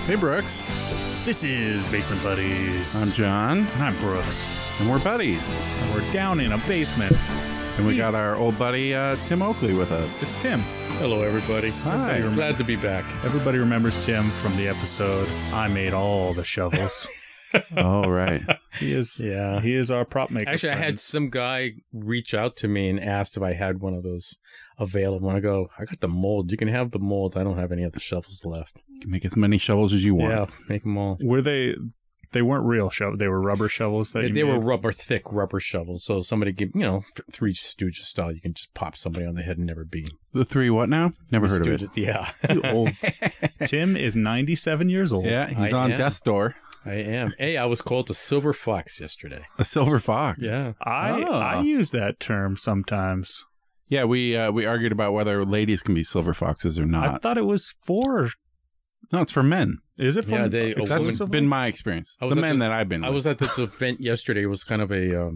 Hey, Brooks. This is Basement Buddies. I'm John. And I'm Brooks. And we're buddies. And we're down in a basement. And we got our old buddy, Tim Oakley, with us. It's Tim. Hello, everybody. Hi. Glad to be back. Everybody remembers Tim from the episode I Made All the Shovels. Oh, right. He is. Yeah. He is our prop maker. Actually, I had some guy reach out to me and asked if I had one of those available. And I go, I got the mold. You can have the mold. I don't have any of the shovels left. You can make as many shovels as you want. Yeah, make them all. Were they? They weren't real shovels. They were rubber shovels. They were thick rubber shovels. So somebody give, Three Stooges style. You can just pop somebody on the head and never be. The three what now? Never heard Stooges, of it. Yeah. You old. Tim is 97 years old. Yeah, he's I on am. death's door. I am. Hey, I was called a silver fox yesterday. A silver fox. Yeah. I use that term sometimes. Yeah, we argued about whether ladies can be silver foxes or I not. thought it was for. No, it's for men. Is it for? Yeah, they- That's exclusively? been my experience. I The was at men the- that I've been with. I was at this event yesterday. It was kind of a,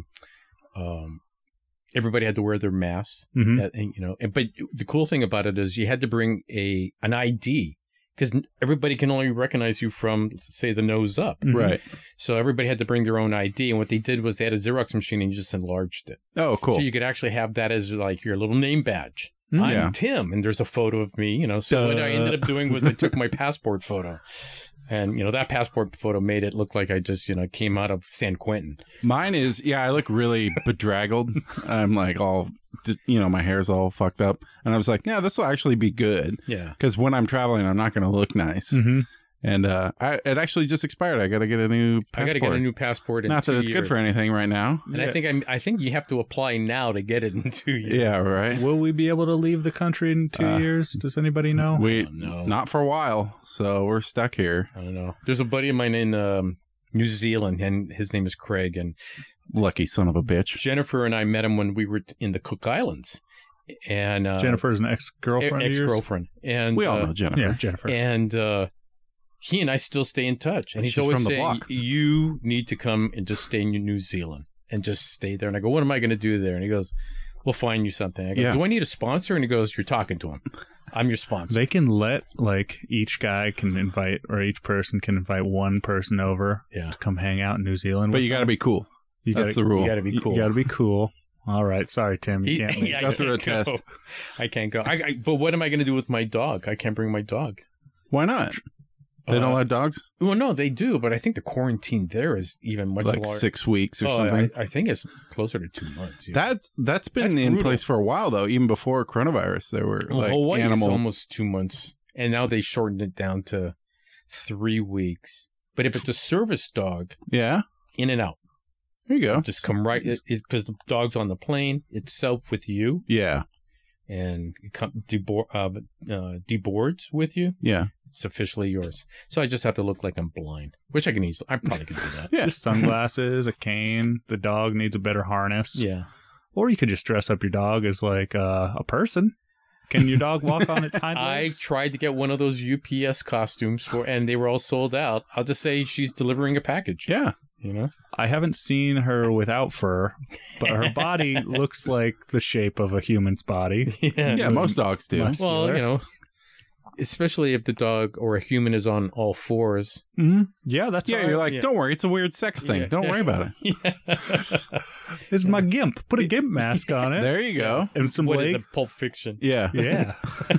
everybody had to wear their masks, Mhm. but the cool thing about it is you had to bring an ID because everybody can only recognize you from, say, the nose up. Mhm. Right. So everybody had to bring their own ID. And what they did was they had a Xerox machine and you just enlarged it. Oh, cool. So you could actually have that as like your little name badge. Mm. I'm Yeah. Tim, and there's a photo of me, So what I ended up doing was I took my passport photo. And, that passport photo made it look like I just, came out of San Quentin. Mine is, I look really bedraggled. I'm like all, my hair's all fucked up. And I was like, yeah, this will actually be good. Yeah. Because when I'm traveling, I'm not going to look nice. Mhm. And it actually just expired. I got to get a new passport. I got to get a new passport in Not 2 that it's years. good for anything right now. And I think you have to apply now to get it in 2 years. Yeah, right. Will we be able to leave the country in 2 years? Does anybody know? No. Not for a while, so we're stuck here. I don't know. There's a buddy of mine in New Zealand, and his name is Craig. And Lucky son of a bitch. Jennifer and I met him when we were in the Cook Islands. And Jennifer's an ex-girlfriend of yours? ex-girlfriend. And We all know Jennifer. Yeah, Jennifer. And he and I still stay in touch. And he's She's always from the saying, block. you need to come and just stay in New Zealand and just stay there. And I go, what am I going to do there? And he goes, we'll find you something. I go, Yeah. do I need a sponsor? And he goes, you're talking to him. I'm your sponsor. They can let, each guy can invite, or each person can invite one person over Yeah. to come hang out in New Zealand. But with you got to them. be cool. You That's the rule. You got to be cool. You got to be cool. All right. Sorry, Tim. You can't leave. I Go through a can't go. test. I can't go. But what am I going to do with my dog? I can't bring my dog. Why not? They don't let dogs? Well, no, they do, but I think the quarantine there is even much Like longer. 6 weeks or something? I think it's closer to 2 months. Yeah. That's been That's in brutal. place for a while, though. Even before coronavirus, there were Well, Hawaii is animal. almost 2 months, and now they shortened it down to 3 weeks. But if it's a service dog, Yeah, in and out, there you go. just come right because the dog's on the plane itself with you, Yeah, and it deboards with you. yeah, It's officially yours. So I just have to look like I'm blind, which I probably can do that. yeah. Just sunglasses, a cane. The dog needs a better harness. Yeah. Or you could just dress up your dog as a person. Can your dog walk on its hind I legs? tried to get one of those UPS costumes and they were all sold out. I'll just say she's delivering a package. Yeah. I haven't seen her without fur, but her body looks like the shape of a human's body. Yeah, most dogs do. Muscular. Well, especially if the dog or a human is on all fours. Mm-hmm. Yeah, that's Yeah, all right. you're like, yeah. don't worry, it's a weird sex thing. Yeah. Don't worry about it. This is my gimp. Put a gimp mask on it. There you go. And some What is leg. it? Pulp Fiction. Yeah. Yeah.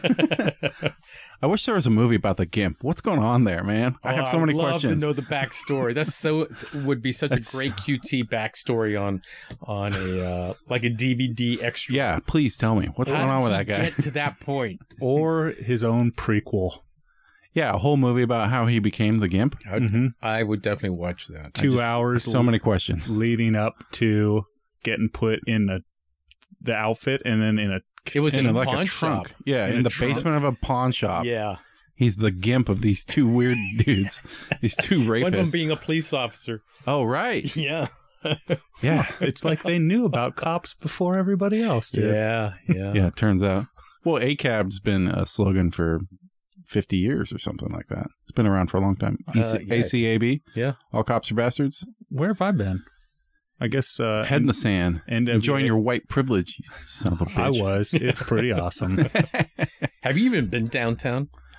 I wish there was a movie about the GIMP. What's going on there, man? I have so many I'd love questions. to know the backstory. Would be such a great QT backstory on a like a DVD extra. Yeah, please tell me. What's going on with that guy? Get to that point. Or his own prequel. Yeah, a whole movie about how he became the GIMP. I would definitely watch that. 2 hours So many questions. leading up to getting put in the outfit and then in a It was in a like pawn a trunk. shop. Yeah, In in a the trunk? basement of a pawn shop. Yeah. He's the GIMP of these two weird dudes. These two rapists. One of them being a police officer. Oh, right. Yeah. Yeah. It's like they knew about cops before everybody else did. Yeah. Yeah, it turns out. Well, ACAB's been a slogan for 50 years or something like that. It's been around for a long time. Yeah. ACAB. Yeah. All cops are bastards. Where have I been? I guess Head in the sand. NWA. Enjoying your white privilege, you son of a bitch. I was. It's pretty awesome. Have you even been downtown?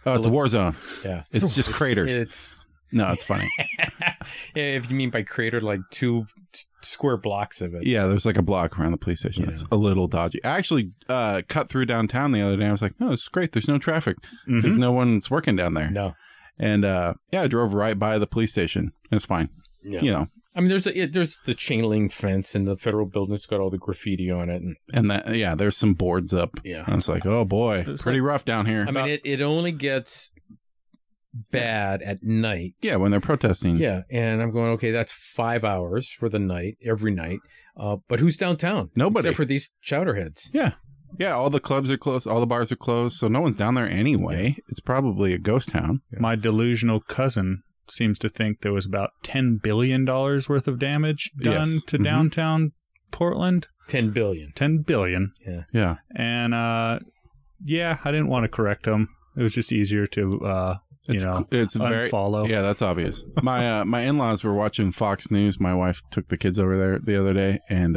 Oh, it's a war zone. Yeah. It's just craters. It's No, it's funny. if you mean by crater, like 2 square blocks of it. Yeah, there's like a block around the police station. Yeah. It's a little dodgy. I actually cut through downtown the other day. I was like, no, it's great. There's no traffic because no one's working down there. No. And I drove right by the police station. It's fine. Yeah. You know, I mean, there's the chain link fence, and the federal building's got all the graffiti on it, and that there's some boards up. Yeah. And it's like, oh boy, It's pretty rough down here. I mean, it only gets bad at night. Yeah, when they're protesting. Yeah, and I'm going, okay, that's 5 hours for the night, every night. But who's downtown? Nobody. Except for these chowderheads. Yeah. Yeah, all the clubs are closed. All the bars are closed. So no one's down there anyway. It's probably a ghost town. My delusional cousin seems to think there was about $10 billion worth of damage done to downtown Portland. 10 billion. 10 billion. Yeah. And I didn't want to correct him. It was just easier to It's very unfollow. Yeah, that's obvious. My my in-laws were watching Fox News. My wife took the kids over there the other day, and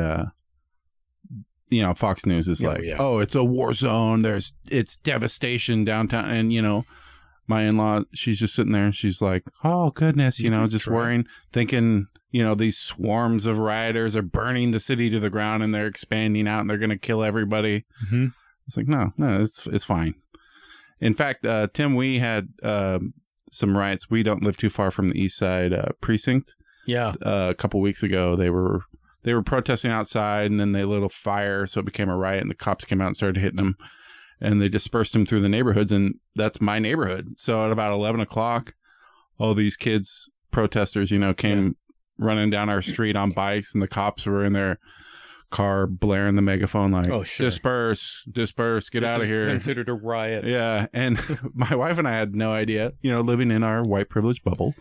Fox News is oh, it's a war zone. It's devastation downtown, and my in-law, she's just sitting there and she's like, oh goodness, just worrying, thinking, these swarms of rioters are burning the city to the ground and they're expanding out and they're going to kill everybody. Mm-hmm. It's like, no, it's fine. In fact, Tim, we had some riots. We don't live too far from the East Side precinct. Yeah. A couple weeks ago, they were protesting outside, and then they lit a fire, so it became a riot, and the cops came out and started hitting them, and they dispersed them through the neighborhoods, and that's my neighborhood. So at about 11 o'clock, all these kids, protesters, came running down our street on bikes, and the cops were in their car blaring the megaphone like, oh, sure. disperse, get out of here. Considered a riot. Yeah, and my wife and I had no idea, living in our white privilege bubble.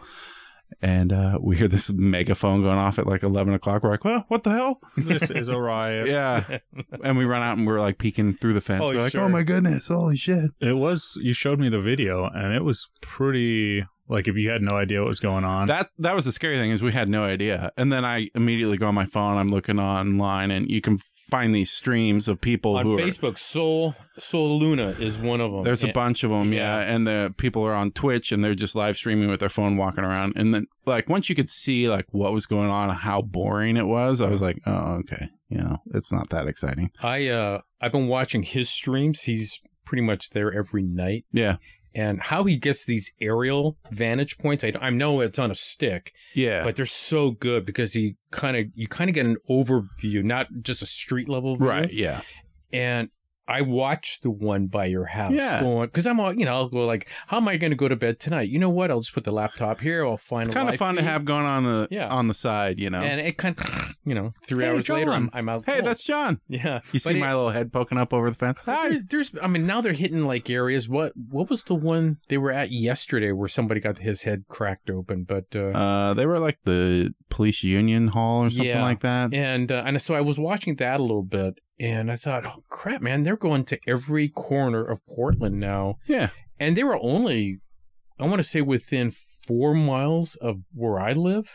And we hear this megaphone going off at like 11 o'clock. We're like, well, what the hell? This is a riot. Yeah. And we run out and we're like peeking through the fence. Oh, we're like, sure. oh my goodness, holy shit. You showed me the video, and it was pretty, like, if you had no idea what was going on. That was the scary thing, is we had no idea. And then I immediately go on my phone, I'm looking online, and you can find these streams of people on who Facebook. Soul Luna is one of them. There's a bunch of them, yeah. And the people are on Twitch, and they're just live streaming with their phone, walking around. And then, like, once you could see like what was going on, how boring it was, I was like, oh, okay, it's not that exciting. I've been watching his streams. He's pretty much there every night. Yeah. And how he gets these aerial vantage points, I know it's on a stick, but they're so good because you kind of get an overview, not just a street level view. Right, yeah. And I watched the one by your house, Yeah. because I'm all, I'll go like, how am I going to go to bed tonight? You know what? I'll just put the laptop here. I'll find It's kind of fun to have going on the side, And it kind of, 3 Hey, hours later, John. I'm out. Hey, cold. that's John. Yeah. You see my little head poking up over the fence? Hi. There's, now they're hitting like areas. What was the one they were at yesterday where somebody got his head cracked open? But they were like the police union hall or something like that. And so I was watching that a little bit, and I thought, oh crap, man, they're going to every corner of Portland now. Yeah. And they were only, I want to say, within 4 miles of where I live,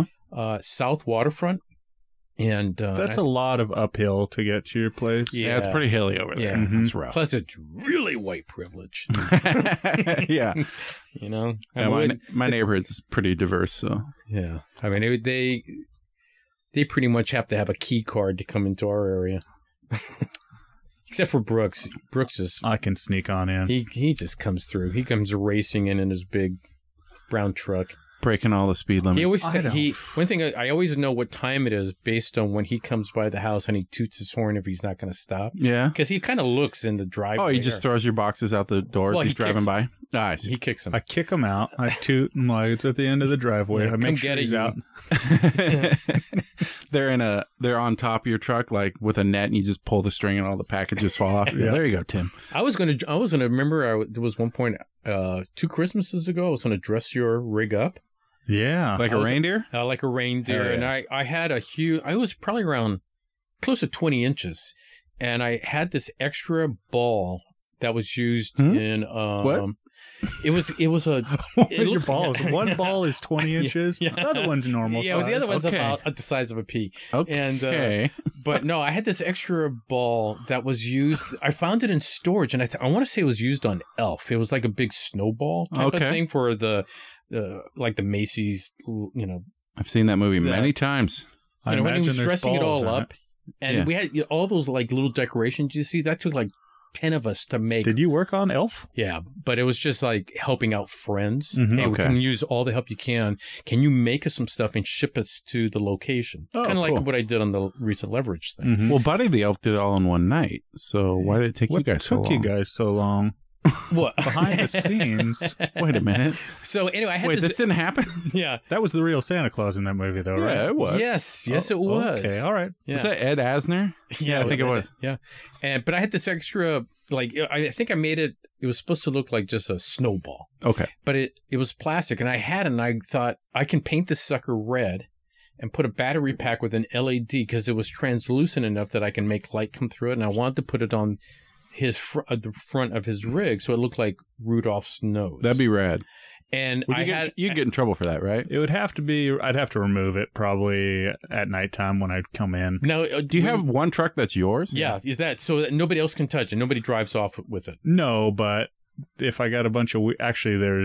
South Waterfront. And that's a lot of uphill to get to your place. Yeah, it's pretty hilly over there. Yeah. It's rough. Plus, it's really white privilege. Yeah. My neighborhood's pretty diverse, so. Yeah. I mean, they pretty much have to have a key card to come into our area. Except for Brooks. Brooks is... I can sneak on in. He just comes through. He comes racing in his big brown truck. Breaking all the speed limits. He always one thing I always know what time it is based on when he comes by the house and he toots his horn if he's not going to stop. Yeah, because he kind of looks in the driveway. Oh, he just throws your boxes out the door as he's driving by. Ah, I see. He kicks him. I kick him out. I toot him like it's at the end of the driveway. Yeah, I make sure he's out. They're on top of your truck like with a net, and you just pull the string and all the packages fall off. Yeah. There you go, Tim. I was gonna remember. There was one point 2 Christmases ago. I was gonna dress your rig up. Yeah. Like a reindeer? Like a reindeer. And I had a huge, I was probably around close to 20 inches. And I had this extra ball that was used in, what? It was a... Your balls. One ball is 20 inches. Yeah. The other one's normal size. The other one's about the size of a pea. Okay. But no, I had this extra ball that was used. I found it in storage, and I want to say it was used on Elf. It was like a big snowball type of thing for the like the Macy's. I've seen that movie many times. When he was dressing it all up, and we had all those like little decorations. You see, that took like 10 of us to make. Did you work on Elf? Yeah, but it was just like helping out friends. Mm-hmm. Hey, we can use all the help you can. Can you make us some stuff and ship us to the location? Kind of like what I did on the recent Leverage thing. Mm-hmm. Well, Buddy the Elf did it all in one night. So why did it take you guys so long? What took you guys so long? What? Behind the scenes. Wait a minute. So anyway, I had this didn't happen? Yeah. That was the real Santa Claus in that movie, though, right? Yeah, it was. Yes, it was. Okay, all right. Yeah. Was that Ed Asner? Yeah, I think it was. Yeah. But I had this extra, like, I think I made it, it was supposed to look like just a snowball. Okay. But it was plastic, and I had it, and I thought, I can paint this sucker red and put a battery pack with an LED, because it was translucent enough that I can make light come through it, and I wanted to put it on the front of his rig, so it looked like Rudolph's nose. That'd be rad. And you'd get in trouble for that, right? It would have to be. I'd have to remove it probably at nighttime when I'd come in. Now, do you have one truck that's yours? Yeah, is that so that nobody else can touch it? Nobody drives off with it. No, but if I got a bunch of actually, there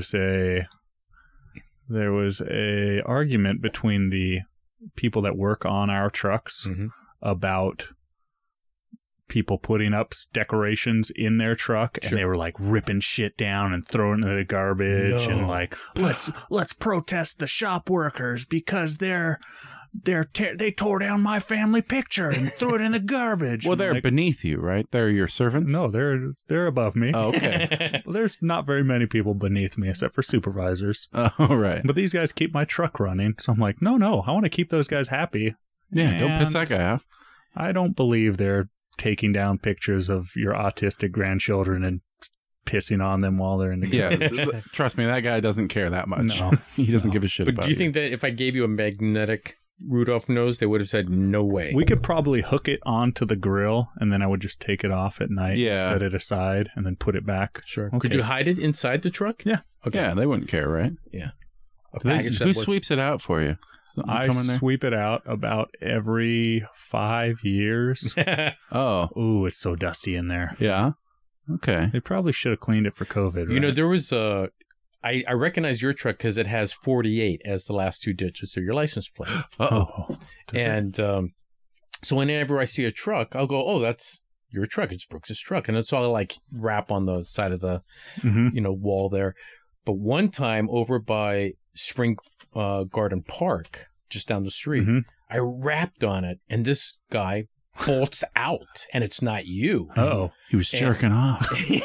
was a argument between the people that work on our trucks about people putting up decorations in their truck, and they were like ripping shit down and throwing it in the garbage, and like let's protest the shop workers because they tore down my family picture and threw it in the garbage. Well, they're beneath you, right? They're your servants? No, they're above me. Oh, okay. Well, there's not very many people beneath me except for supervisors. Oh, right. But these guys keep my truck running, so I'm like, no, I want to keep those guys happy. Yeah, don't piss that guy off. I don't believe they're taking down pictures of your autistic grandchildren and pissing on them while they're in the garbage. Yeah, trust me, that guy doesn't care that much. No. He doesn't give a shit about But do you think that if I gave you a magnetic Rudolph nose, they would have said no way? We could probably hook it onto the grill, and then I would just take it off at night, set it aside, and then put it back. Sure. Okay. Could you hide it inside the truck? Yeah. Okay. Yeah, they wouldn't care, right? Yeah. Who sweeps it out for you? I sweep it out about every 5 years. Oh. Ooh, it's so dusty in there. Yeah. Okay. They probably should have cleaned it for COVID, right? You know, there was I recognize your truck because it has 48 as the last two digits of your license plate. Uh-oh. And so whenever I see a truck, I'll go, oh, that's your truck. It's Brooks's truck. And it's all like wrap on the side of the wall there. But one time over by Spring Garden Park, just down the street, I rapped on it, and this guy bolts out, and it's not you. Oh, he was jerking off.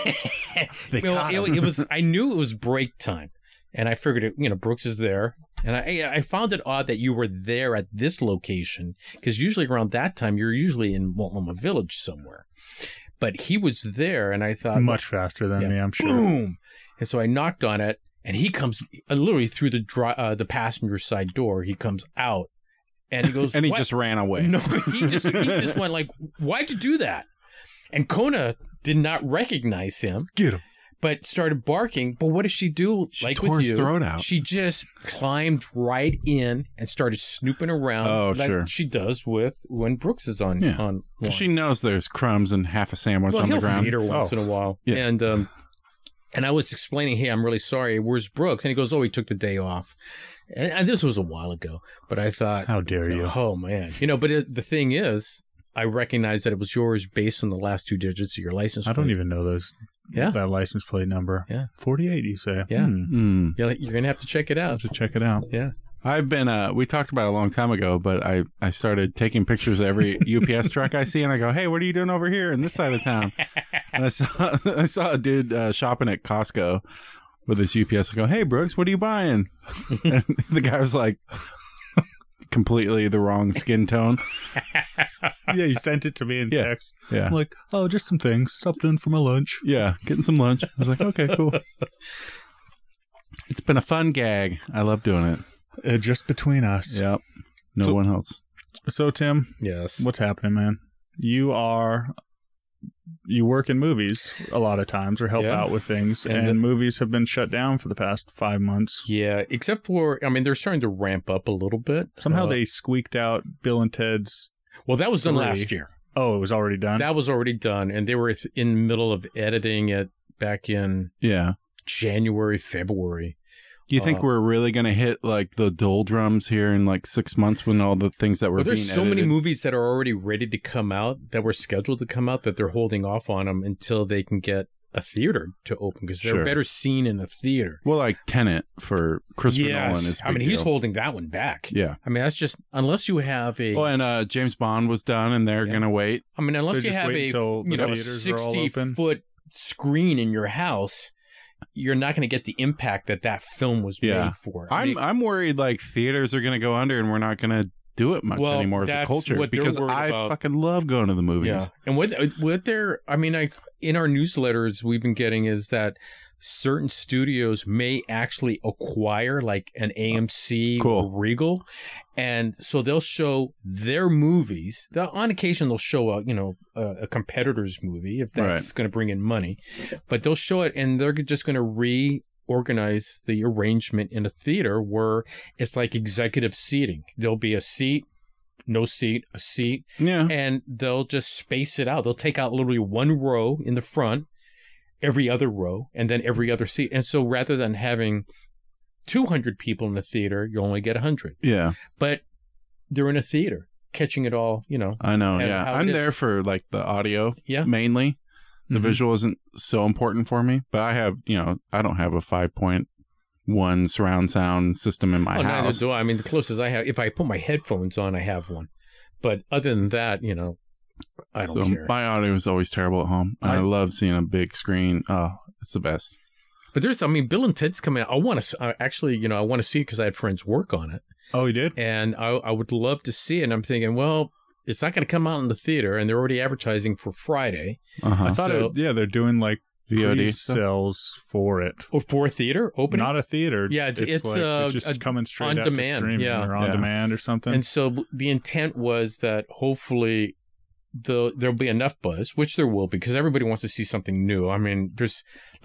It was. I knew it was break time, and I figured, Brooks is there, and I found it odd that you were there at this location, because usually around that time you're usually in Multnomah Village somewhere, but he was there, and I thought much faster than me, I'm sure. Boom! And so I knocked on it. And he comes literally through the passenger side door. He comes out, and he goes, and he just ran away. No, he just went like, "Why'd you do that?" And Kona did not recognize him. Get him. But started barking. But what does she do? She tore his throat out. She just climbed right in and started snooping around, like she does when Brooks is on. Yeah. On she knows there's crumbs and half a sandwich on the ground. Feed her once in a while. Yeah. And I was explaining, hey, I'm really sorry. Where's Brooks? And he goes, oh, he took the day off. And this was a while ago. But I thought, how dare you? Oh, man. But the thing is, I recognized that it was yours based on the last two digits of your license plate. I don't even know that license plate number. Yeah. 48, you say? Yeah. You're going to have to check it out. I'll have to check it out. Yeah. I've been, we talked about it a long time ago, but I started taking pictures of every UPS truck I see, and I go, hey, what are you doing over here in this side of town? And I saw a dude shopping at Costco with his UPS. I go, hey, Brooks, what are you buying? And the guy was like, completely the wrong skin tone. Yeah, you sent it to me in text. Yeah. I'm like, oh, just some things. Stopped in for my lunch. Yeah, getting some lunch. I was like, okay, cool. It's been a fun gag. I love doing it. Just between us. Yep. No one else. So, Tim. Yes. What's happening, man? You work in movies a lot of times or help out with things, and movies have been shut down for the past 5 months. Yeah, except for, they're starting to ramp up a little bit. Somehow they squeaked out Bill and Ted's Well, that was done 3. last year. Oh, it was already done? That was already done, and they were in the middle of editing it back in January, February. Do you think we're really going to hit like the doldrums here in like 6 months when all the things that were being edited? There's so many movies that are already ready to come out, that were scheduled to come out, that they're holding off on them until they can get a theater to open, because they're better seen in a theater. Well, like Tenet for Christopher Nolan is a big he's deal. holding that one back. Yeah. I mean, that's just, unless you have a... Well, and James Bond was done, and they're going to wait. I mean, unless you have a 60-foot screen in your house, you're not going to get the impact that film was made for. I'm worried like theaters are going to go under, and we're not going to do it much anymore as a culture, because I fucking love going to the movies. Yeah. And what they're, I mean, in our newsletters we've been getting is that certain studios may actually acquire like an AMC or Regal, and so they'll show their movies. On occasion they'll show a competitor's movie if that's going to bring in money, but they'll show it, and they're just going to reorganize the arrangement in a theater where it's like executive seating. There'll be a seat, no seat, a seat, and they'll just space it out. They'll take out literally one row in the front, every other row, and then every other seat. And so rather than having 200 people in the theater, you only get 100. Yeah. But they're in a theater, catching it all, I know, I'm there for like the audio mainly. The visual isn't so important for me, but I have, I don't have a 5.1 surround sound system in my house. Neither do I. I mean, the closest I have, if I put my headphones on, I have one. But other than that, I don't care. My audio is always terrible at home. I love seeing a big screen. Oh, it's the best. But Bill and Ted's coming out. I want to actually, I want to see it because I had friends work on it. Oh, you did? And I would love to see it. And I'm thinking, well, it's not going to come out in the theater, and they're already advertising for Friday. I thought, they're doing like VOD sales for it. Or for a theater opening? Not a theater. Yeah, it's just coming straight on after demand, streaming or on demand or something. And so the intent was that hopefully there'll be enough buzz, which there will be, because everybody wants to see something new. I mean, there's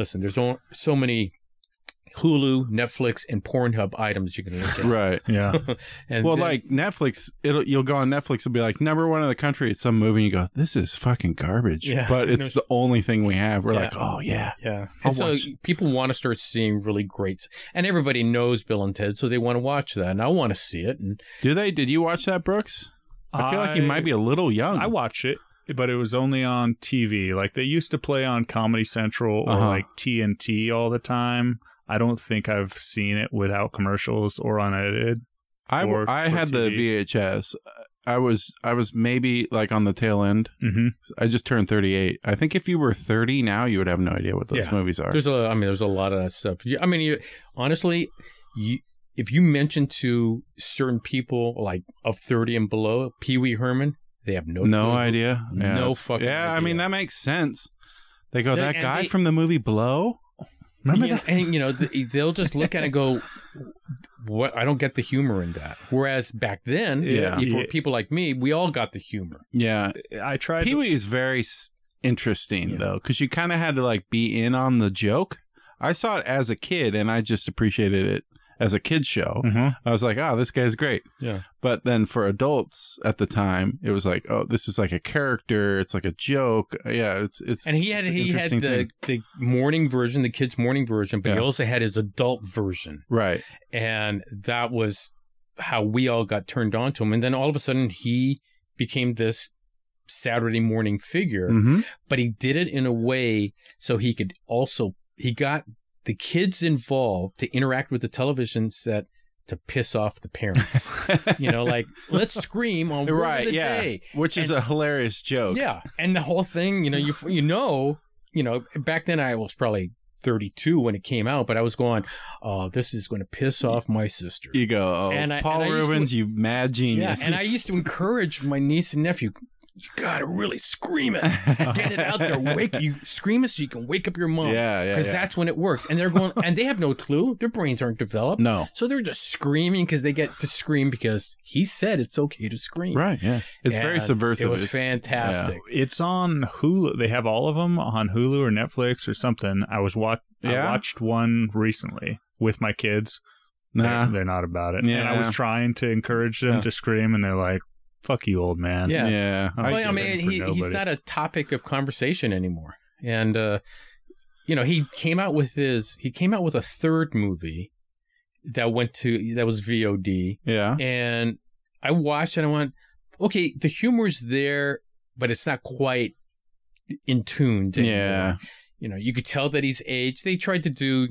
so many Hulu, Netflix, and Pornhub items you can look at. Right. Yeah. And well, like Netflix, you'll go on Netflix, it'll be like #1 in the country. It's some movie, and you go, "This is fucking garbage." Yeah. But it's the only thing we have. We're like, "Oh yeah, yeah." And so people want to start seeing really great, and everybody knows Bill and Ted, so they want to watch that, and I want to see it. And do they? Did you watch that, Brooks? I feel like you might be a little young. I watched it, but it was only on TV. Like they used to play on Comedy Central or like TNT all the time. I don't think I've seen it without commercials or unedited. I had TV. The VHS. I was maybe like on the tail end. Mm-hmm. I just turned 38. I think if you were 30 now, you would have no idea what those movies are. There's a lot of that stuff. I mean, honestly, if you mention to certain people like of 30 and below, Pee Wee Herman, they have no idea. Yeah, no fucking idea. I mean, that makes sense. They go, that guy from the movie Blow? Remember that? And, they'll just look at it and go, "What? I don't get the humor in that." Whereas back then, for people like me, we all got the humor. Yeah. I tried. Pee Wee is very interesting, though, because you kind of had to like be in on the joke. I saw it as a kid, and I just appreciated it as a kid's show. Mm-hmm. I was like, "Oh, this guy's great." Yeah. But then for adults at the time, it was like, "Oh, this is like a character. It's like a joke." Yeah, it's. And he had the morning version, the kids' morning version, but he also had his adult version. Right. And that was how we all got turned on to him. And then all of a sudden, he became this Saturday morning figure. Mm-hmm. But he did it in a way so he got the kids involved to interact with the television set to piss off the parents. Like, let's scream on Word of the Day. Which is a hilarious joke. Yeah. And the whole thing, back then I was probably 32 when it came out, but I was going, "Oh, this is going to piss off my sister." You go, Paul Rubens, you mad genius. Yeah, and I used to encourage my niece and nephew, "You gotta really scream it, get it out there, scream it so you can wake up your mom." Yeah, because that's when it works. And they're going, and they have no clue; their brains aren't developed. No, so they're just screaming because they get to scream because he said it's okay to scream. Right? Yeah, it's very subversive. It was fantastic. Yeah. It's on Hulu. They have all of them on Hulu or Netflix or something. I watched one recently with my kids. Nah, they're not about it. Yeah. And I was trying to encourage them to scream, and they're like, fuck you, old man. Yeah. Yeah. I Well, I mean, for he's nobody. not a topic of conversation anymore. And you know, he came out with a third movie that was VOD. Yeah. And I watched it and I went, okay, the humor's there, but it's not quite in tune anymore. Yeah. You know, you could tell that he's aged. They tried to do,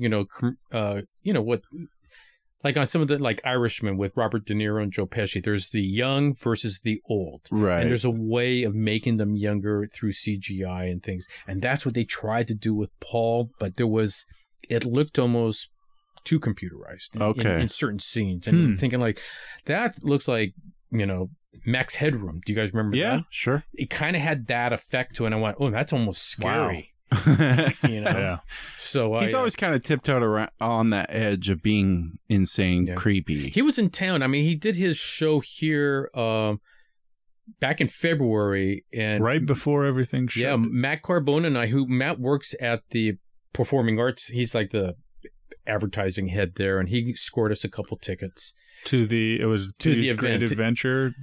what, like on some of the, like Irishman with Robert De Niro and Joe Pesci, there's the young versus the old. Right. And there's a way of making them younger through CGI and things. And that's what they tried to do with Paul, but it looked almost too computerized in certain scenes. And I'm thinking like, that looks like, Max Headroom. Do you guys remember that? Yeah, sure. It kind of had that effect to it. And I went, oh, that's almost scary. Yeah. So He's always kind of tiptoed around on that edge of being insane, creepy. He was in town. I mean, he did his show here back in February, and right before everything shut. Yeah, Matt Carbone and Matt works at the Performing Arts. He's like the advertising head there, and he scored us a couple tickets to the event. Great Adventure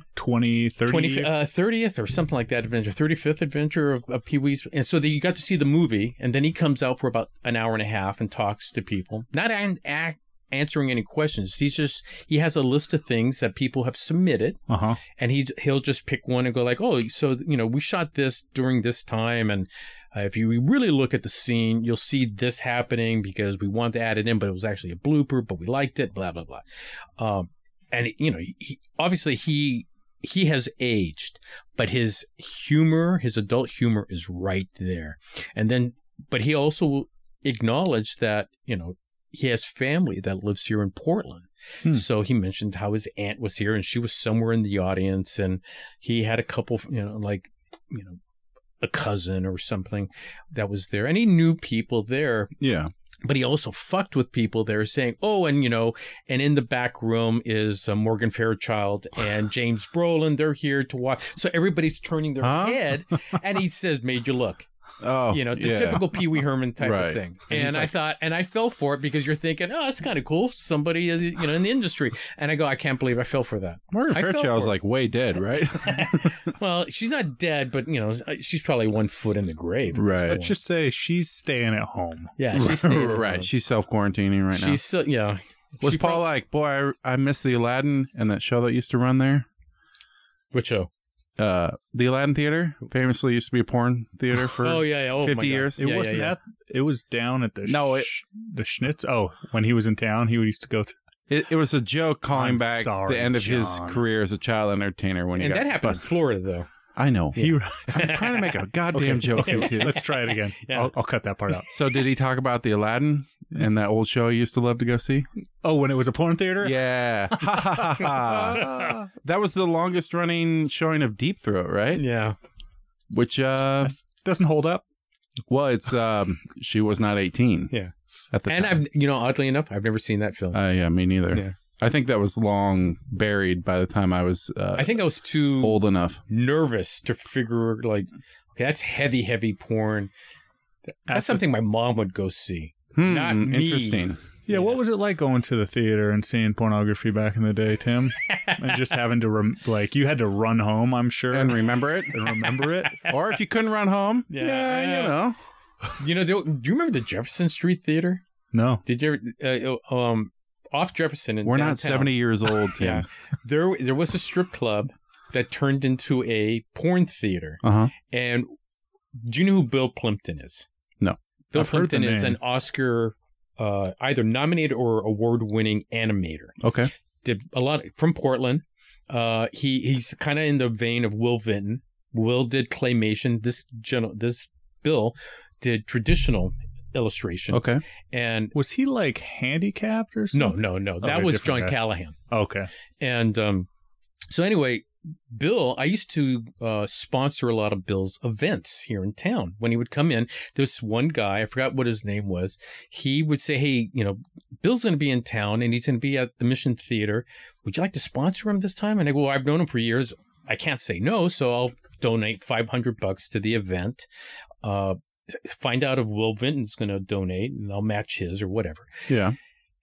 30th or something like that adventure, 35th adventure of Pee-wee's. And so you got to see the movie, and then he comes out for about an hour and a half and talks to people, not answering any questions. He has a list of things that people have submitted, and he'll just pick one and go like, oh, so we shot this during this time, and if you really look at the scene, you'll see this happening because we wanted to add it in, but it was actually a blooper, but we liked it, blah, blah, blah. And, he obviously he has aged, but his adult humor is right there. And then, but he also acknowledged that, he has family that lives here in Portland. So he mentioned how his aunt was here and she was somewhere in the audience, and he had a couple, a cousin or something that was there, and he knew people there. Yeah. But he also fucked with people there saying, oh, and and in the back room is Morgan Fairchild and James Brolin. They're here to watch. So everybody's turning their head, and he says, made you look. Oh, the typical Pee Wee Herman type of thing. And I thought, and I fell for it because you're thinking, oh, that's kind of cool. Somebody, in the industry. And I go, I can't believe I fell for that. Morgan Fairchild's like way dead, right? Well, she's not dead, but, she's probably 1 foot in the grave. Right. Let's just say she's staying at home. Yeah, she's staying at home. She's self-quarantining right now. She's yeah. Was Paul like, boy, I miss the Aladdin and that show that used to run there? Which show? The Aladdin Theater famously used to be a porn theater for 50 years. It wasn't at. It was down at the the Schnitz. Oh, when he was in town, he used to go to. It was a joke calling back the end of his career as a child entertainer when he got that happened in Florida, though. I know. I'm trying to make a goddamn joke here, too. Let's try it again. Yeah. I'll cut that part out. So did he talk about the Aladdin and that old show he used to love to go see? Oh, when it was a porn theater? Yeah. That was the longest running showing of Deep Throat, right? Yeah. Which doesn't hold up. Well, it's she was not 18. Yeah. At the time. I've oddly enough, I've never seen that film. Yeah, me neither. Yeah. I think that was long buried by the time I was I think I was too old enough, nervous to figure like, okay, that's heavy porn. That's something my mom would go see. Not me. Interesting. Yeah, what was it like going to the theater and seeing pornography back in the day, Tim? And just having to you had to run home, I'm sure, and remember it, or if you couldn't run home, do you remember the Jefferson Street Theater? No. Did you ever? Off Jefferson in We're downtown. not 70 years old, Tim. Yeah. There was a strip club that turned into a porn theater. And do you know who Bill Plimpton is? No. Bill Plimpton is an Oscar either nominated or award-winning animator. Okay. Did a lot from Portland. He's kind of in the vein of Will Vinton. Will did claymation. This Bill did traditional illustrations. Okay. And was he like handicapped or something? No. That was John Callahan. Okay. And so anyway, Bill, I used to sponsor a lot of Bill's events here in town. When he would come in, there's one guy, I forgot what his name was. He would say, hey, Bill's going to be in town and he's going to be at the Mission Theater. Would you like to sponsor him this time? And I go, well, I've known him for years. I can't say no, so I'll donate $500 to the event. Find out if Will Vinton's going to donate, and I'll match his or whatever. Yeah.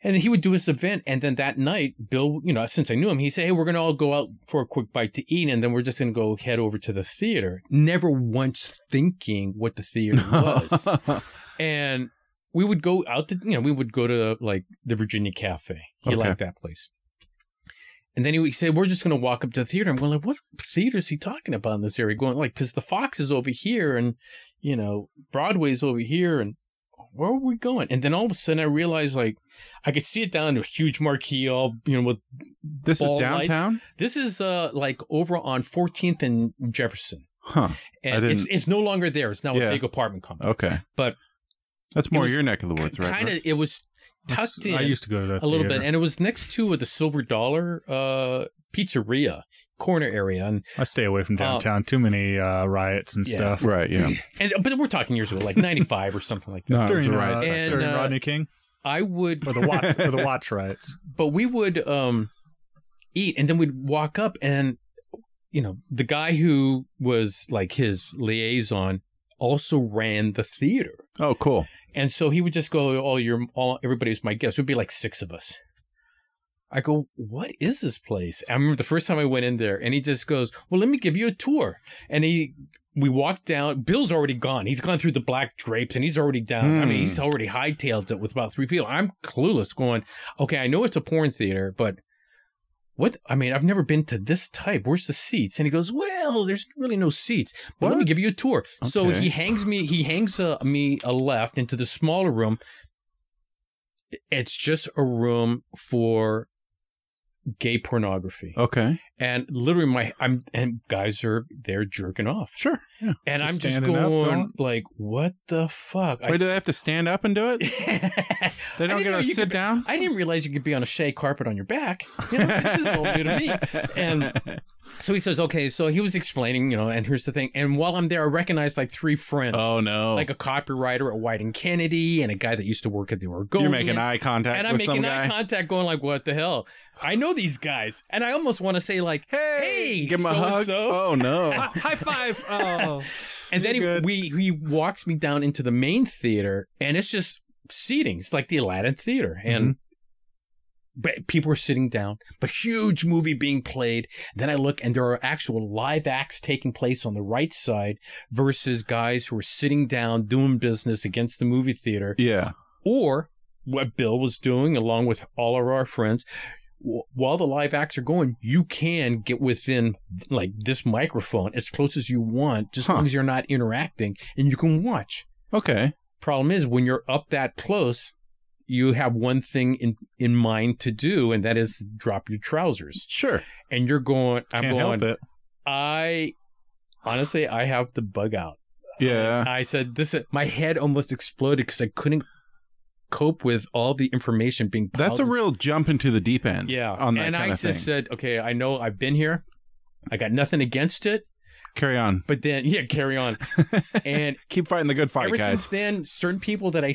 And he would do his event. And then that night, Bill, since I knew him, he said, hey, we're going to all go out for a quick bite to eat. And then we're just going to go head over to the theater. Never once thinking what the theater was. And we would go out to, we would go to like the Virginia Cafe. He liked that place. And then he said, we're just going to walk up to the theater. I'm going like, what theater is he talking about in this area? Going like, because the Fox is over here and, Broadway's over here. And where are we going? And then all of a sudden I realized like I could see it down to a huge marquee all, with This is downtown? Lights. This is like over on 14th and Jefferson. Huh. And it's no longer there. It's now a big apartment complex. Okay. But that's more your neck of the woods, right? Kind of, it was tucked in. I used to go to that a little bit, and it was next to the Silver Dollar pizzeria corner area. And I stay away from downtown. Too many riots and stuff. Right. Yeah. But we're talking years ago, like 95 or something like that. No, during right. Rodney King. I would or the Watts riots. But we would eat, and then we'd walk up, and the guy who was like his liaison also ran the theater. Oh, cool. And so he would just go, everybody's my guest. It would be like 6 of us. I go, what is this place? I remember the first time I went in there, and he just goes, well, let me give you a tour. And we walked down. Bill's already gone. He's gone through the black drapes, and he's already down. I mean, he's already hightailed it with about 3 people. I'm clueless going, okay, I know it's a porn theater, but what? I mean, I've never been to this type. Where's the seats? And he goes, well, there's really no seats, but let me give you a tour. Okay. So he hangs me a left into the smaller room. It's just a room for gay pornography. Okay. And literally and guys are there jerking off. Sure. Yeah. And I'm just going like, what the fuck? Wait, do they have to stand up and do it? They don't get to sit down? I didn't realize you could be on a shag carpet on your back. This is all new to me. And so he says, okay, so he was explaining, and here's the thing. And while I'm there, I recognized like 3 friends. Oh, no. Like a copywriter at White and Kennedy and a guy that used to work at the Oregonian. You're making eye contact and I'm making eye contact going like, what the hell? I know these guys. And I almost want to say like, hey, give him a hug. Oh, no. High five. Oh. And then he walks me down into the main theater, and it's just seating. It's like the Aladdin Theater. And but people are sitting down, but huge movie being played. Then I look, and there are actual live acts taking place on the right side versus guys who are sitting down doing business against the movie theater. Yeah. Or what Bill was doing along with all of our friends. While the live acts are going, you can get within like this microphone as close as you want, just as long as you're not interacting, and you can watch. Okay. Problem is, when you're up that close, you have one thing in mind to do, and that is drop your trousers. Sure. And you're going, Can't help it. I have the bug out. Yeah. I said, my head almost exploded because I couldn't cope with all the information being piled. That's a real jump into the deep end. Yeah. On that and kind I of just thing. said, okay, I know I've been here. I got nothing against it. Carry on. But then, carry on. And keep fighting the good fight, ever guys. since then, certain people that I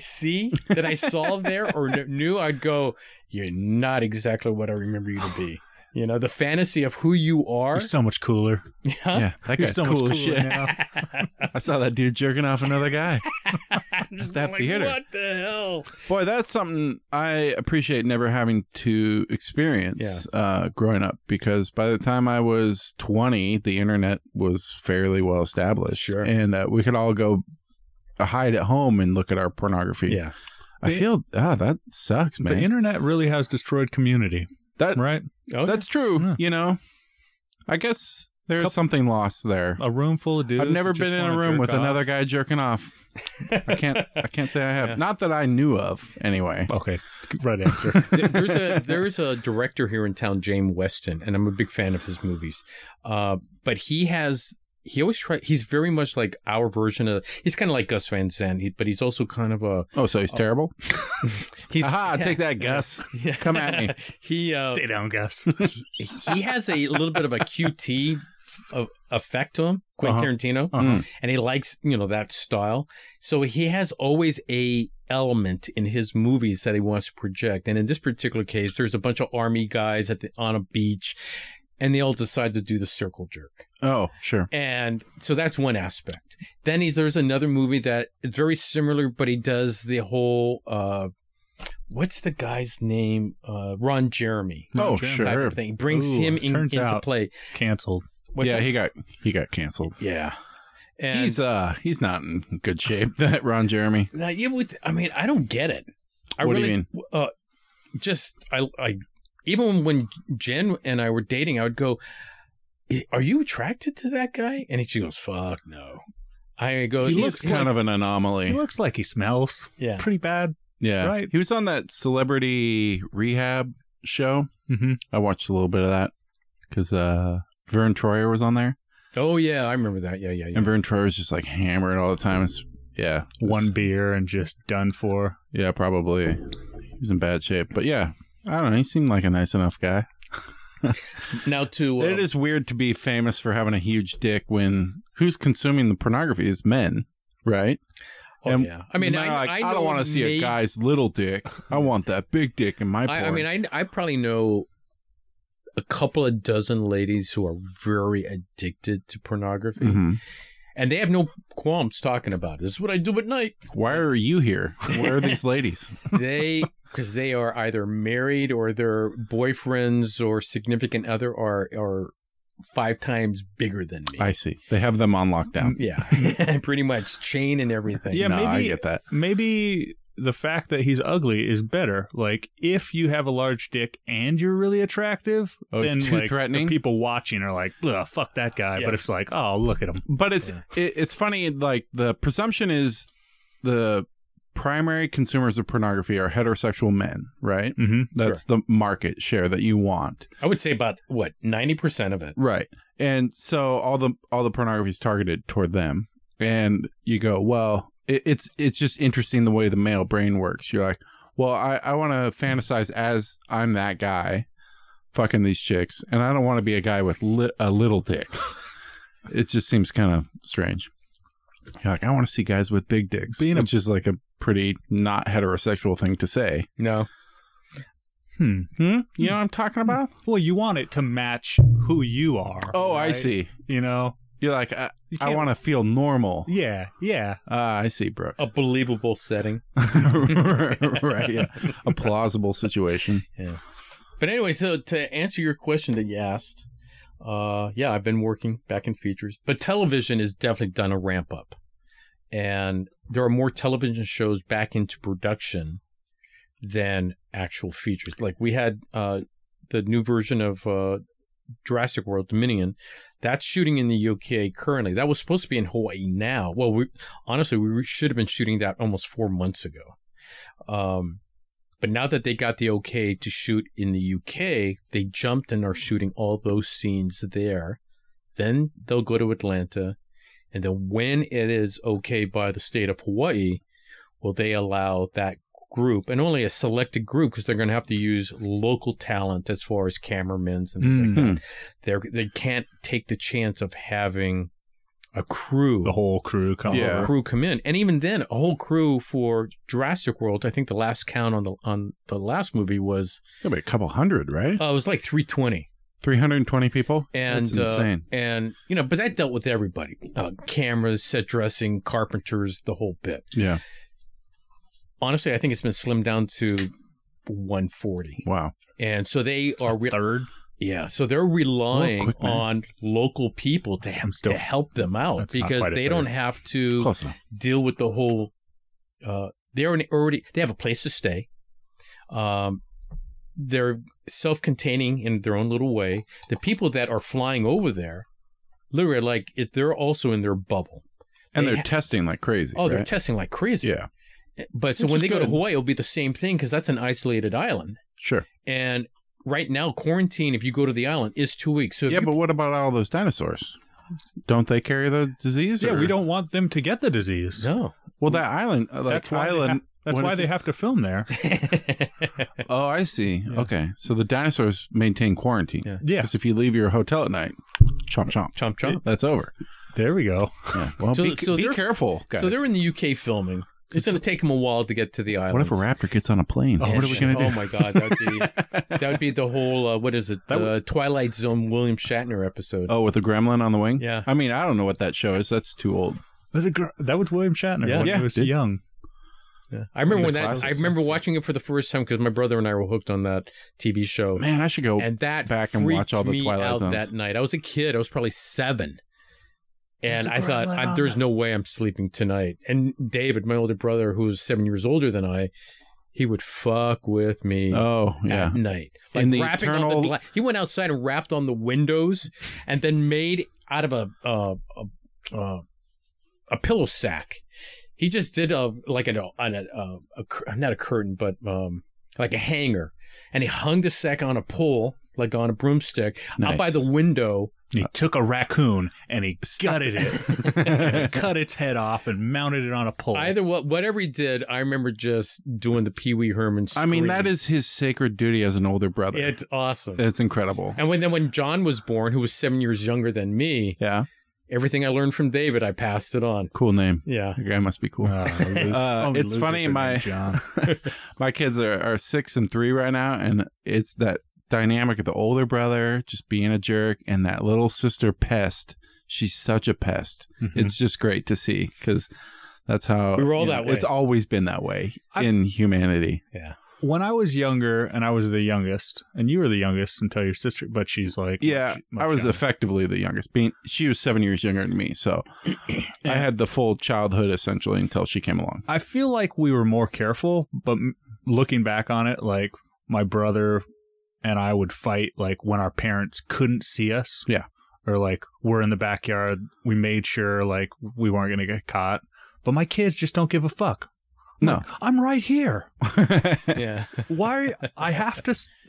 saw there or knew, I'd go, you're not exactly what I remember you to be. The fantasy of who you are. You're so much cooler. Yeah, that guy's so cool much as shit. now. I saw that dude jerking off another guy. Just that like, theater. what the hell? Boy, that's something I appreciate never having to experience growing up, because by the time I was 20, the internet was fairly well established. Sure. And we could all go hide at home and look at our pornography. Yeah. I feel, that sucks, man. The internet really has destroyed community. Right? Okay. That's true. Yeah. I guess there's something lost there. A room full of dudes. I've never that just been in a wanna room jerk with off. another guy jerking off. I can't say I have. Yeah. Not that I knew of, anyway. Okay, right answer. There's a director here in town, James Weston, and I'm a big fan of his movies. But he's very much like our version of, he's kind of like Gus Van Sant, but he's also kind of a... Oh, so he's terrible? Aha, take that, Gus. Yeah. Come at me. Stay down, Gus. He has a little bit of a QT effect to him, Quentin Tarantino, and he likes, that style. So he has always a element in his movies that he wants to project. And in this particular case, there's a bunch of army guys on a beach, and they all decide to do the circle jerk. Oh, sure. And so that's one aspect. Then there's another movie that is very similar, but he does the whole what's the guy's name? Ron Jeremy. Oh, Jeremy. sure. Type of thing. Brings him into play. Canceled. He got canceled. Yeah. And He's not in good shape. That Ron Jeremy. now I don't get it. What do you mean? I even when Jen and I were dating, I would go, "Are you attracted to that guy?" And she goes, "Fuck no." I go, He looks kind of an anomaly. He looks like he smells pretty bad. Yeah. Right. He was on that celebrity rehab show. Mm-hmm. I watched a little bit of that because Vern Troyer was on there. Oh, yeah, I remember that. Yeah. And Vern Troyer was just like hammered all the time. One beer and just done for. Yeah, probably. He was in bad shape. But yeah, I don't know. He seemed like a nice enough guy. Now, it is weird to be famous for having a huge dick when who's consuming the pornography is men, right? Oh, and yeah. I mean, I don't want to see a guy's little dick. I want that big dick in my porn. I mean, I probably know a couple of dozen ladies who are very addicted to pornography. Mm-hmm. And they have no qualms talking about it. This is what I do at night. Why are you here? Where are these ladies? Because they are either married or their boyfriends or significant other are 5 times bigger than me. I see. They have them on lockdown. Yeah, pretty much chain and everything. Yeah, no, I get that. Maybe the fact that he's ugly is better. Like, if you have a large dick and you're really attractive, then too like threatening? the people watching are like, ugh, fuck that guy. Yeah. But if it's like, oh, look at him. But it's funny. Like the presumption is the primary consumers of pornography are heterosexual men, right? Mm-hmm. That's the market share that you want. I would say about 90% of it. Right. And so all the pornography is targeted toward them. And you go, well, it's just interesting the way the male brain works. You're like, well, I want to fantasize as I'm that guy fucking these chicks, and I don't want to be a guy with a little dick. It just seems kind of strange. You're like, I want to see guys with big dicks, which is like a pretty not heterosexual thing to say. No. You know what I'm talking about? Well, you want it to match who you are. Oh, right? I see. You know? You're like, I want to feel normal. Yeah. I see, Brooks. A believable setting. Right, yeah. A plausible situation. Yeah. But anyway, so to answer your question that you asked, I've been working back in features, but television has definitely done a ramp up. And there are more television shows back into production than actual features. Like we had the new version of Jurassic World Dominion. That's shooting in the UK currently. That was supposed to be in Hawaii now. Well, we should have been shooting that almost 4 months ago. But now that they got the okay to shoot in the UK, they jumped and are shooting all those scenes there. Then they'll go to Atlanta. And then when it is okay by the state of Hawaii, will they allow that group, and only a selected group, because they're going to have to use local talent as far as cameramen and things like that. They can't take the chance of having a crew, the whole crew come in, and even then, a whole crew for Jurassic World. I think the last count on the last movie was a couple hundred, right? It was like 320. 320 people? And, that's insane. And, but that dealt with everybody. Cameras, set dressing, carpenters, the whole bit. Yeah. Honestly, I think it's been slimmed down to 140. Wow. And so they are... third? Yeah. So they're relying on local people to help them out, because they don't have to deal with the whole... they have a place to stay. They're self-containing in their own little way. The people that are flying over there, literally, they're also in their bubble. And they're testing like crazy. Oh, they're testing like crazy. Yeah. But so when they go to Hawaii, it'll be the same thing, because that's an isolated island. Sure. And right now, quarantine, if you go to the island, is 2 weeks. So but what about all those dinosaurs? Don't they carry the disease? Yeah, we don't want them to get the disease. No. Well, that island, that's why they have to film there. Oh, I see. Yeah. Okay. So the dinosaurs maintain quarantine. Yeah. Because if you leave your hotel at night, chomp, chomp. Chomp, chomp. That's over. There we go. Yeah. Well, be careful, guys. So they're in the UK filming. It's going to take them a while to get to the island. What if a raptor gets on a plane? What are we going to do? Oh, my God. That would be the whole, what is it? Twilight Zone William Shatner episode. Oh, with the gremlin on the wing? Yeah. I mean, I don't know what that show is. That's too old. That was William Shatner when he was young. Yeah. I remember when classic. I remember watching it for the first time because my brother and I were hooked on that TV show. Man, I should go And that back and watch all the freaked me Twilight out Zones. that night. I was a kid. I was probably 7. And I thought, Gremlin on there's the- no way I'm sleeping tonight. And David, my older brother, who was 7 years older than I, he would fuck with me Oh, yeah. at night. Like In the rapping on eternal- the he went outside and rapped on the windows and then made out of a pillow sack. He just did not a curtain, but like a hanger. And he hung the sack on a pole, like on a broomstick, out by the window. He took a raccoon and he gutted it, and cut its head off, and mounted it on a pole. Whatever he did, I remember just doing the Pee Wee Herman scream. I mean, that is his sacred duty as an older brother. It's awesome. It's incredible. And when John was born, who was 7 years younger than me, Yeah. everything I learned from David, I passed it on. Cool name. Yeah. The guy must be cool. It's funny, John. my kids are 6 and 3 right now, and it's that dynamic of the older brother just being a jerk and that little sister pest. She's such a pest. It's just great to see because that's how We were all that way. It's always been that way in humanity. Yeah. When I was younger, and I was the youngest, and you were the youngest until your sister, but she's like, Yeah, much I was younger. effectively the youngest. She was 7 years younger than me, so I had the full childhood essentially until she came along. I feel like we were more careful, but looking back on it, like my brother and I would fight like when our parents couldn't see us. Yeah. Or like we're in the backyard. We made sure like we weren't going to get caught. But my kids just don't give a fuck. No. I'm right here. Yeah. Why? I have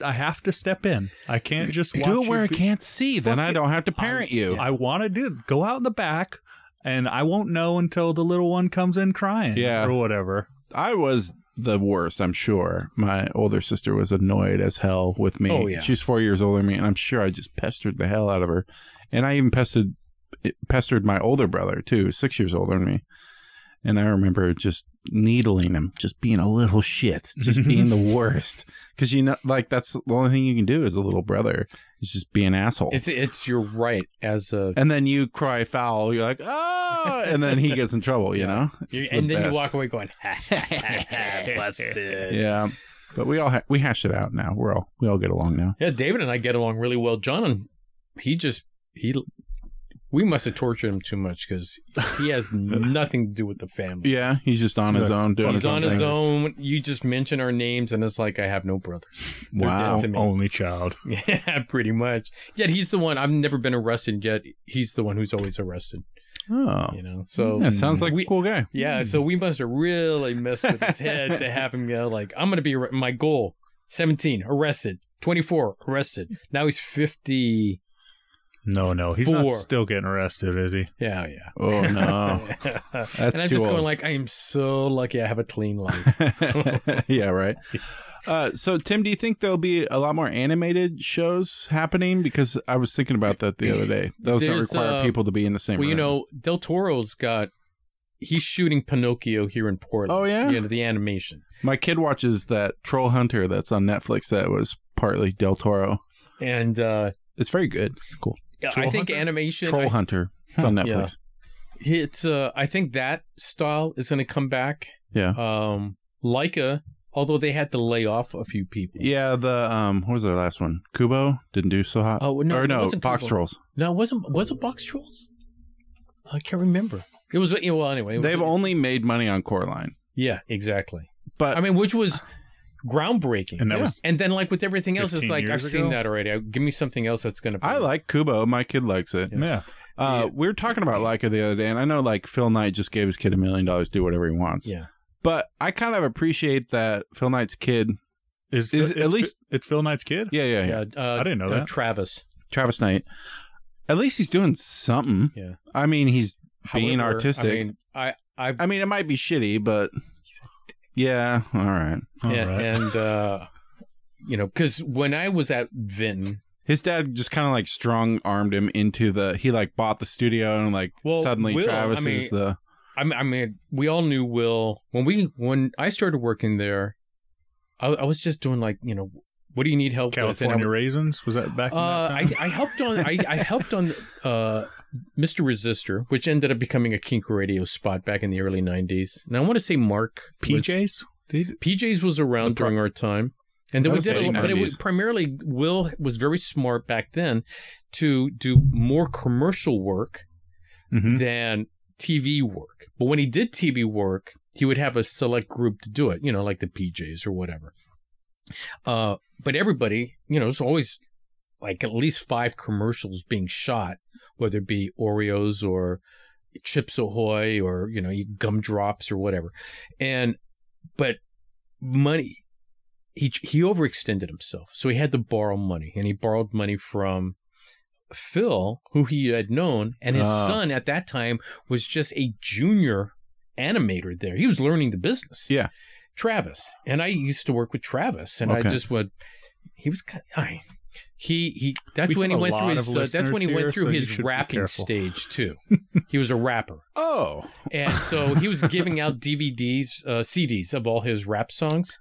to step in. I can't just watch Do it where I you can't see, then I don't have to parent you. I want to go out in the back, and I won't know until the little one comes in crying. Yeah. Or whatever. I was the worst, I'm sure. My older sister was annoyed as hell with me. Oh, yeah. She's 4 years older than me, and I'm sure I just pestered the hell out of her. And I even pestered my older brother, too, 6 years older than me. And I remember just needling him, just being a little shit, just being the worst. Because, that's the only thing you can do as a little brother is just be an asshole. It's your right as a... And then you cry foul. You're like, oh, and then he gets in trouble, you know? It's and the then you best. walk away going, ha, ha, ha, ha, busted. Yeah. But we hash it out now. We all get along now. Yeah, David and I get along really well. John, we must have tortured him too much because he has nothing to do with the family. Yeah, he's just on his own doing He's his own on his thing. own. You just mention our names, and it's like I have no brothers. They're Wow. dead to me. Only child. Yeah, pretty much. Yet he's the one. I've never been arrested yet. He's the one who's always arrested. Oh. You know. So Yeah, sounds like a cool guy. yeah. So we must have really messed with his head to have him go like, I'm gonna be my goal. 17 arrested. 24 arrested. Now he's 50. No, he's not 4. still getting arrested, is he? Yeah, yeah. Oh, no. That's and I'm too just going old. like, I am so lucky I have a clean life. Yeah, right. So, Tim, do you think there'll be a lot more animated shows happening? Because I was thinking about that the other day. Those don't There's, require people to be in the same Well, room. Del Toro's he's shooting Pinocchio here in Portland. Oh, yeah? The animation. My kid watches that Troll Hunter that's on Netflix that was partly Del Toro. And It's very good. It's cool. I think animation... Troll Hunter. It's on Netflix. It's I think that style is going to come back. Yeah. Leica, although they had to lay off a few people. Yeah, what was the last one? Kubo didn't do so hot. Oh, no, or it no, wasn't Box Kubo. Trolls. No, was it Box Trolls? I can't remember. It was well anyway. They've only made money on Coraline. Yeah, exactly. But I mean, which was groundbreaking. And that was and then like with everything else, it's 15 like I've years seen ago? that already. Give me something else that's going to. I like Kubo. My kid likes it. Yeah. We were talking about Leica the other day, and I know like Phil Knight just gave his kid $1 million to do whatever he wants. Yeah. But I kind of appreciate that Phil Knight's kid Is at it's, least- it's Phil Knight's kid? Yeah. I didn't know that. Travis. Travis Knight. At least he's doing something. Yeah. I mean, he's being However, artistic. I mean, it might be shitty, but yeah, all right. All yeah, right. and because when I was at Vinton, His dad just kind of like strong-armed him into he like bought the studio and like Well, suddenly Will, Travis I mean, is the... I mean, we all knew Will when I started working there. I was just doing like what do you need help with? California Raisins? Was that back in that time? I helped on Mr. Resistor, which ended up becoming a Kinker Radio spot back in the early 90s. Now, I want to say Mark... PJs? PJs was around during our time. And then we did a, but it was primarily, Will was very smart back then to do more commercial work than TV work. But when he did TV work, he would have a select group to do it, you know, like the PJs or whatever. But everybody, you know, there's always like at least 5 commercials being shot, whether it be Oreos or Chips Ahoy or, you know, Gumdrops or whatever. But money, he overextended himself. So he had to borrow money, and he borrowed money from Phil, who he had known, and his son at that time was just a junior animator there. He was learning the business. Yeah. Travis. And I used to work with Travis, and I just would, he was kind of, that's when he went through his rapping stage too. He was a rapper. Oh. And so he was giving out DVDs, CDs of all his rap songs.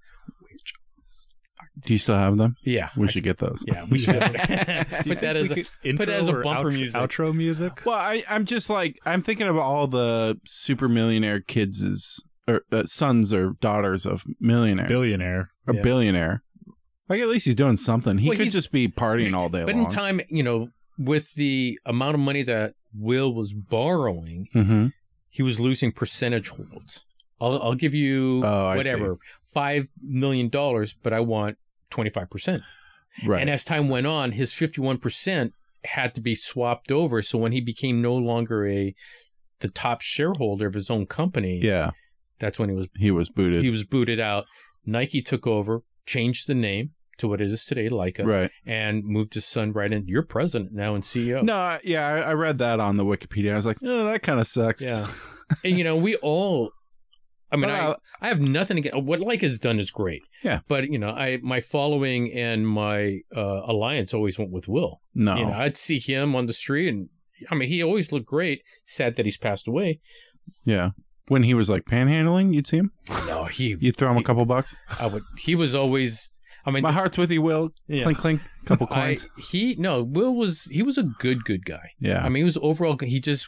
Do you still have them? Yeah. We should get those. Yeah, we should. Put that as a bumper music. Outro music? Well, I'm just like, I'm thinking of all the super millionaire kids' or sons or daughters of millionaires. Billionaire. Or billionaire. Like, at least he's doing something. He could just be partying all day long. But in time, you know, with the amount of money that Will was borrowing, he was losing percentage holds. I'll give you whatever, $5 million, but I want 25%. Right. And as time went on, his 51% had to be swapped over. So when he became no longer the top shareholder of his own company, that's when he was booted. He was booted out. Nike took over, changed the name to what it is today, Leica, and moved his son right in. You're president now and CEO. No, I read that on the Wikipedia. I was like, oh, that kind of sucks. Yeah. And, you know, we all... I mean, I have nothing against what Leica's done is great. Yeah. But, you know, my following and my alliance always went with Will. No. You know, I'd see him on the street, and I mean, he always looked great. Sad that he's passed away. Yeah. When he was like panhandling, you'd see him? No, you'd throw him a couple bucks? I would. He was always... I mean, my heart's with you, Will. Yeah. Clink, clink, couple coins. Will was a good guy. Yeah. I mean, he was overall, he just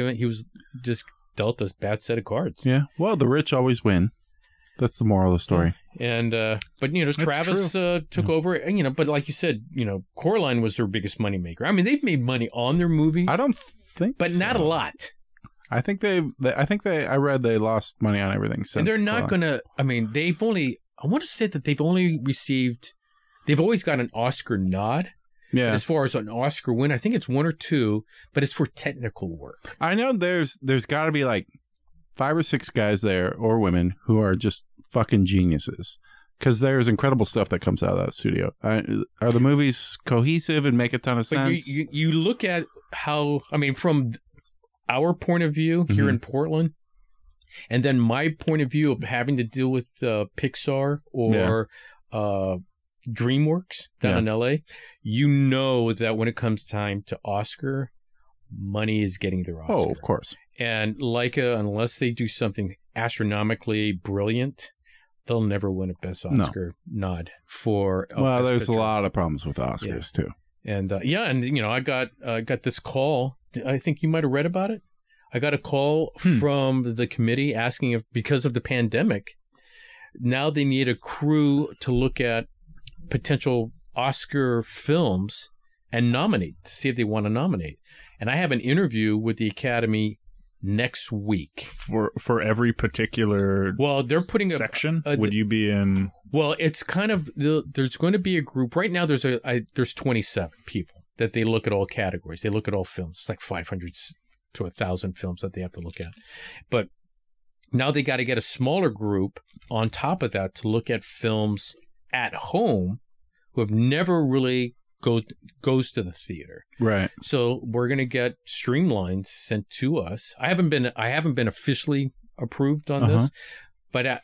dealt us bad set of cards. Yeah. Well, the rich always win. That's the moral of the story. And but you know, Travis took over. And, you know, but like you said, you know, Coraline was their biggest money maker. I mean, they've made money on their movies. I don't think, but not a lot. I think I read they lost money on everything since. And they're not gonna. I mean, I want to say that they've always got an Oscar nod. Yeah. But as far as an Oscar win, I think it's 1 or 2, but it's for technical work. I know there's got to be like 5 or 6 guys there or women who are just fucking geniuses, because there's incredible stuff that comes out of that studio. Are the movies cohesive and make a ton of sense? You look at how, I mean, from our point of view here in Portland, and then my point of view of having to deal with Pixar or DreamWorks down in LA, you know that when it comes time to Oscar, money is getting their Oscar. Oh, of course. And Leica, unless they do something astronomically brilliant, they'll never win a Best Oscar nod for. Well, there's a lot of problems with Oscars too. And and you know, I got this call. I think you might have read about it. I got a call from the committee asking if, because of the pandemic, now they need a crew to look at potential Oscar films and nominate, to see if they want to nominate. And I have an interview with the Academy next week for every particular they're putting section. Would you be in? Well, it's kind of there's going to be a group right now. There's 27 people that they look at all categories. They look at all films. It's like 500 to 1,000 films that they have to look at. But now they got to get a smaller group on top of that to look at films at home who have never really goes to the theater. Right. So we're going to get streamlines sent to us. I haven't been officially approved on this, but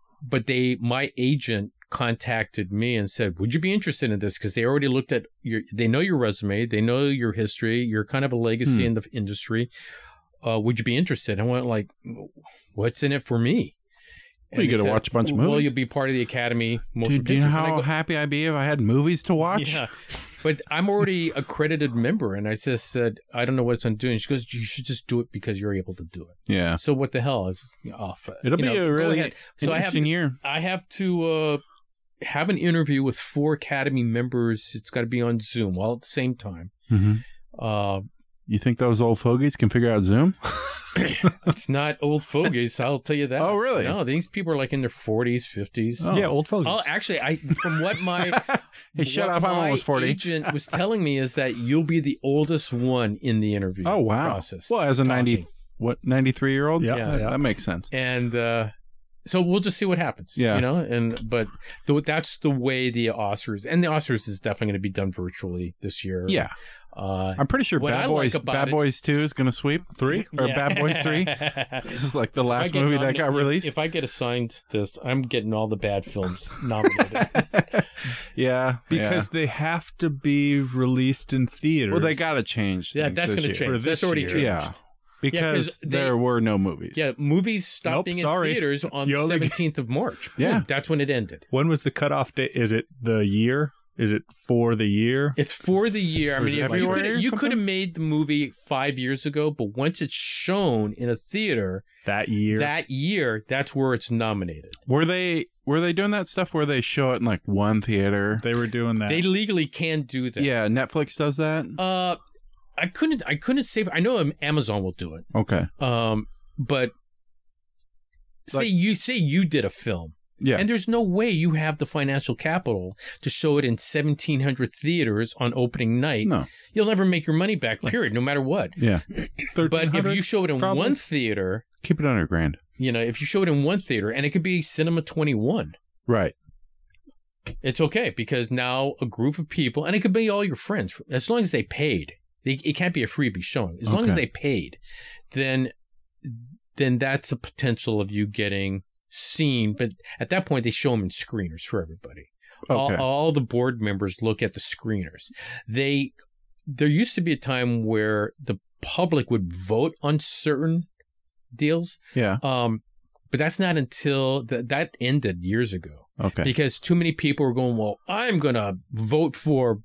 my agent contacted me and said, "Would you be interested in this?" Because they already looked at they know your resume, they know your history, you're kind of a legacy in the industry. Would you be interested? I went like, "What's in it for me?" Well, you get to watch a bunch of movies. Well, you'll be part of the Academy. Do you know how happy I'd be if I had movies to watch? Yeah. But I'm already a credited member, and I just said, I don't know what I'm doing. She goes, you should just do it because you're able to do it. Yeah. So what the hell is off? It'll be a really interesting year. I have to have an interview with 4 Academy members. It's got to be on Zoom all at the same time. Mm-hmm. You think those old fogies can figure out Zoom? It's not old fogies, I'll tell you that. Oh, really? No, these people are like in their 40s, 50s. Oh. Yeah, old fogies. Oh, actually, from what my hey, shut up! I'm almost 40. Agent was telling me is that you'll be the oldest one in the interview. Oh, wow! Process. Well, as a 93-year-old, yeah, that makes sense. And so we'll just see what happens. Yeah, you know, but that's the way the Oscars is definitely going to be done virtually this year. Yeah. I'm pretty sure Bad Boys 2 is going to sweep 3 or Bad Boys 3. This is like the last movie that got released. If I get assigned this, I'm getting all the bad films nominated. Because they have to be released in theaters. Well, they got to change. Yeah, that's going to change. That's already changed. Yeah. Because there were no movies. Yeah, movies stopped being in theaters on the 17th of March. Yeah. That's when it ended. When was the cutoff date? Is it the year? Is it for the year? It's for the year. I mean, you could have made the movie 5 years ago, but once it's shown in a theater that year, that's where it's nominated. Were they doing that stuff where they show it in like one theater? They were doing that. They legally can do that. Yeah, Netflix does that. I couldn't say. I know Amazon will do it. Okay. But say you did a film. Yeah. And there's no way you have the financial capital to show it in 1,700 theaters on opening night. No. You'll never make your money back, period, no matter what. Yeah. But if you show it in one theater... Keep it under $1,000. You know, if you show it in one theater, and it could be Cinema 21. Right. It's okay, because now a group of people, and it could be all your friends, as long as they paid. It can't be a freebie showing. As long as they paid, then that's a potential of you getting... seen, but at that point they show them in screeners for everybody. Okay. All the board members look at the screeners. There used to be a time where the public would vote on certain deals. Yeah. But that's not until that ended years ago. Okay. Because too many people were going, well, I'm gonna vote for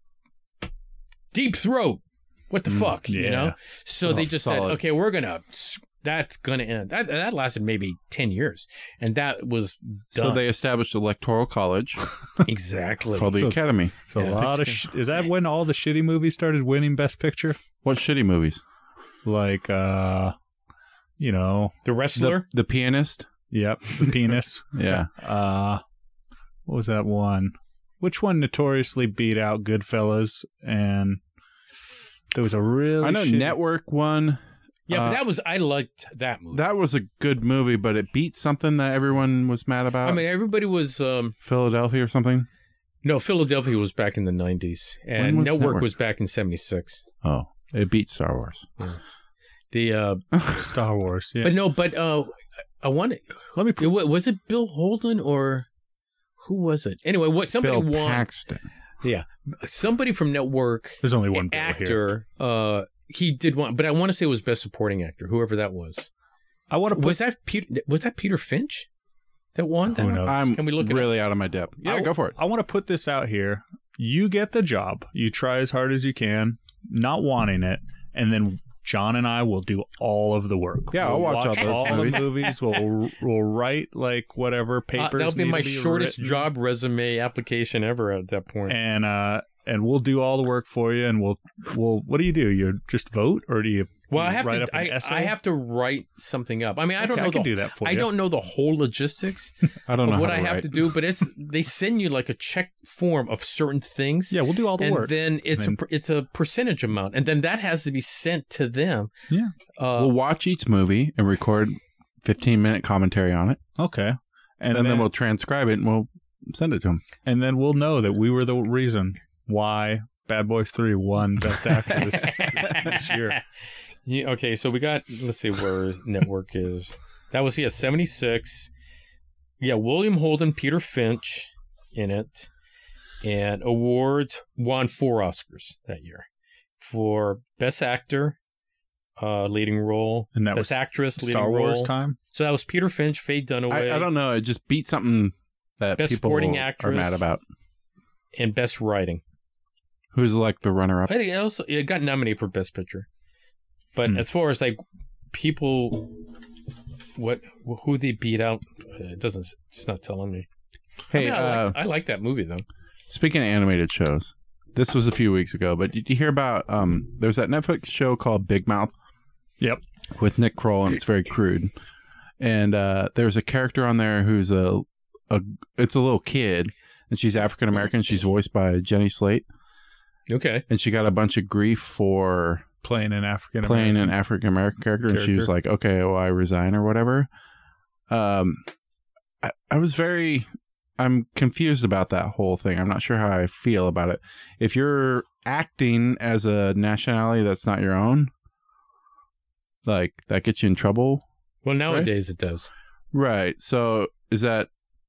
Deep Throat. What the fuck, you know? So they just said, okay, that's going to end. That lasted maybe 10 years. And that was done. So they established Electoral College. Exactly. Called the Academy. So a lot of... is that when all the shitty movies started winning Best Picture? What shitty movies? Like, The Wrestler? The Pianist? Yep. The Penis. Yeah. What was that one? Which one notoriously beat out Goodfellas? And there was a really... I know Network one... Yeah, but I liked that movie. That was a good movie, but it beat something that everyone was mad about. I mean, everybody was... Philadelphia or something? No, Philadelphia was back in the 90s, and Network was back in 76. Oh, it beat Star Wars. Yeah. Star Wars, yeah. But I want to... Was it Bill Holden or... Who was it? Anyway, somebody Bill won... Paxton. Yeah. Somebody from Network... There's only one Bill actor here. He did one, but I want to say it was Best Supporting Actor, whoever that was. Was that Peter Finch that won? Who knows? Can we look really out of my depth? Yeah, go for it. I want to put this out here. You get the job. You try as hard as you can, not wanting it, and then John and I will do all of the work. Yeah, I'll watch all the movies. We'll write like whatever papers. That'll be my shortest job resume application ever at that point. And we'll do all the work for you. And we'll what do? You just vote, or do you? Well, I have to write something up. I mean, I don't know. I can do that for you. I don't know the whole logistics. I don't know what I have to do, but they send you like a check form of certain things. Yeah, we'll do all the work. And then it's a percentage amount, and then that has to be sent to them. Yeah, we'll watch each movie and record 15-minute commentary on it. Okay, and then we'll transcribe it and we'll send it to them. And then we'll know that we were the reason why Bad Boys 3 won Best Actor this year. Yeah, okay, so we got, let's see where Network is. That was, 76. Yeah, William Holden, Peter Finch in it. And awards won 4 Oscars that year. For Best Actor, leading role. And that Best was Actress, leading Star Wars role. time? So that was Peter Finch, Faye Dunaway. I don't know, it just beat something that Best people Supporting Actress are mad about. And Best Writing. Who's like the runner-up? I think it got nominated for Best Picture. But as far as like people, who they beat out, it's not telling me. Hey, I like that movie though. Speaking of animated shows, this was a few weeks ago, but did you hear about there's that Netflix show called Big Mouth? Yep. With Nick Kroll, and it's very crude. And there's a character on there who's it's a little kid, and she's African American. She's voiced by Jenny Slate. Okay. And she got a bunch of grief for playing an African American character, and she was like, "Okay, well, I resign or whatever." I'm confused about that whole thing. I'm not sure how I feel about it. If you're acting as a nationality that's not your own, like that gets you in trouble. Well, nowadays it does. Right. So is that?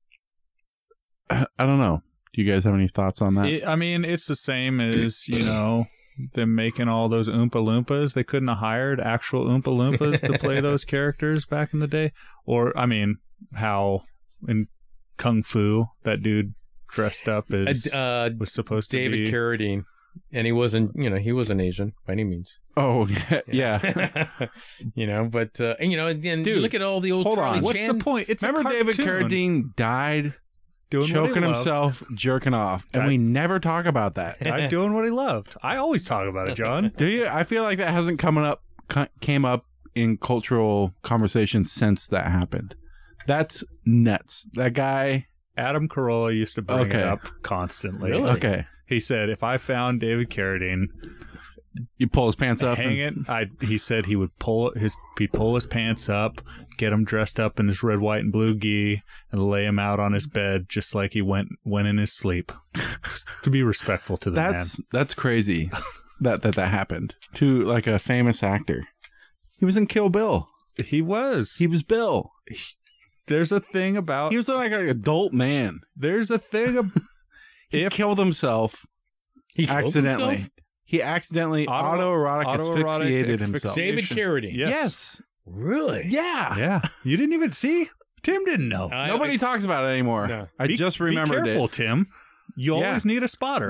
I don't know. Do you guys have any thoughts on that? It's the same as them making all those Oompa Loompas. They couldn't have hired actual Oompa Loompas to play those characters back in the day. Or how in Kung Fu that dude dressed up as was supposed to be David Carradine, and he wasn't Asian by any means. Oh yeah. But again, you look at all the old. Hold Charlie on, what's Chan. the point? Remember David Carradine died choking himself, jerking off, and we never talk about that. I'm doing what he loved. I always talk about it, John. Do you? I feel like that hasn't came up in cultural conversations since that happened. That's nuts. That guy, Adam Carolla, used to bring it up constantly. Really? Okay. He said, if I found David Carradine, you pull his pants up, he said he would pull his pants up, get him dressed up in his red, white, and blue gi, and lay him out on his bed just like he went in his sleep. Just to be respectful to the man. That's crazy. that happened to like a famous actor. He was in Kill Bill. He was Bill. There's a thing about... He was like an adult man. There's a thing... He killed himself accidentally. He accidentally autoerotic asphyxiated himself. David Carradine. Yes. Really? Yeah. Yeah. You didn't even see? Tim didn't know. Nobody talks about it anymore. No. I just remembered it. Be careful, Tim. You always need a spotter.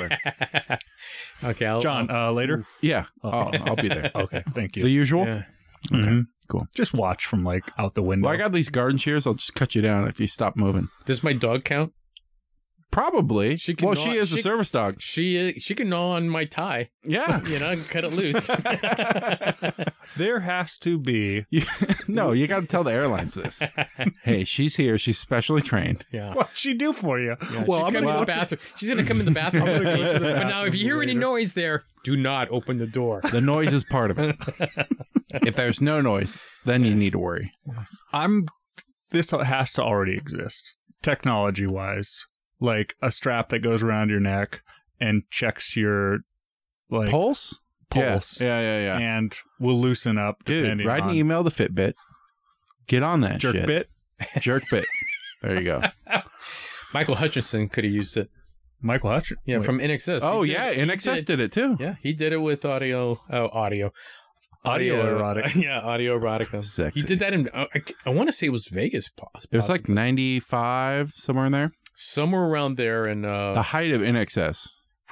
Okay, John, later? Yeah. I'll be there. Okay, thank you. The usual? Yeah. Okay, mm-hmm. Cool. Just watch from out the window. Well, I got these garden shears. I'll just cut you down if you stop moving. Does my dog count? Probably. She is a service dog. She can gnaw on my tie. Yeah. Cut it loose. There has to be. No, you got to tell the airlines this. Hey, she's here. She's specially trained. Yeah. What'd she do for you? Yeah, well, I'm going to go to the bathroom. She's going to come in the bathroom. But now, if you hear any noise there, do not open the door. The noise is part of it. If there's no noise, then you need to worry. This has to already exist, technology-wise. Like a strap that goes around your neck and checks your pulse. Yeah. And will loosen up. Dude, write an email to Fitbit. Get on that Jerk shit. Jerk bit. There you go. Michael Hutchinson could have used it. Michael Hutchinson? Yeah, from INXS. Oh, yeah. INXS did it too. Yeah, he did it with audio. Audio erotic. Yeah, audio erotica. Sexy. He did that in, I want to say it was Vegas. Possibly. It was like 95, somewhere in there. Somewhere around there. And the height of INXS.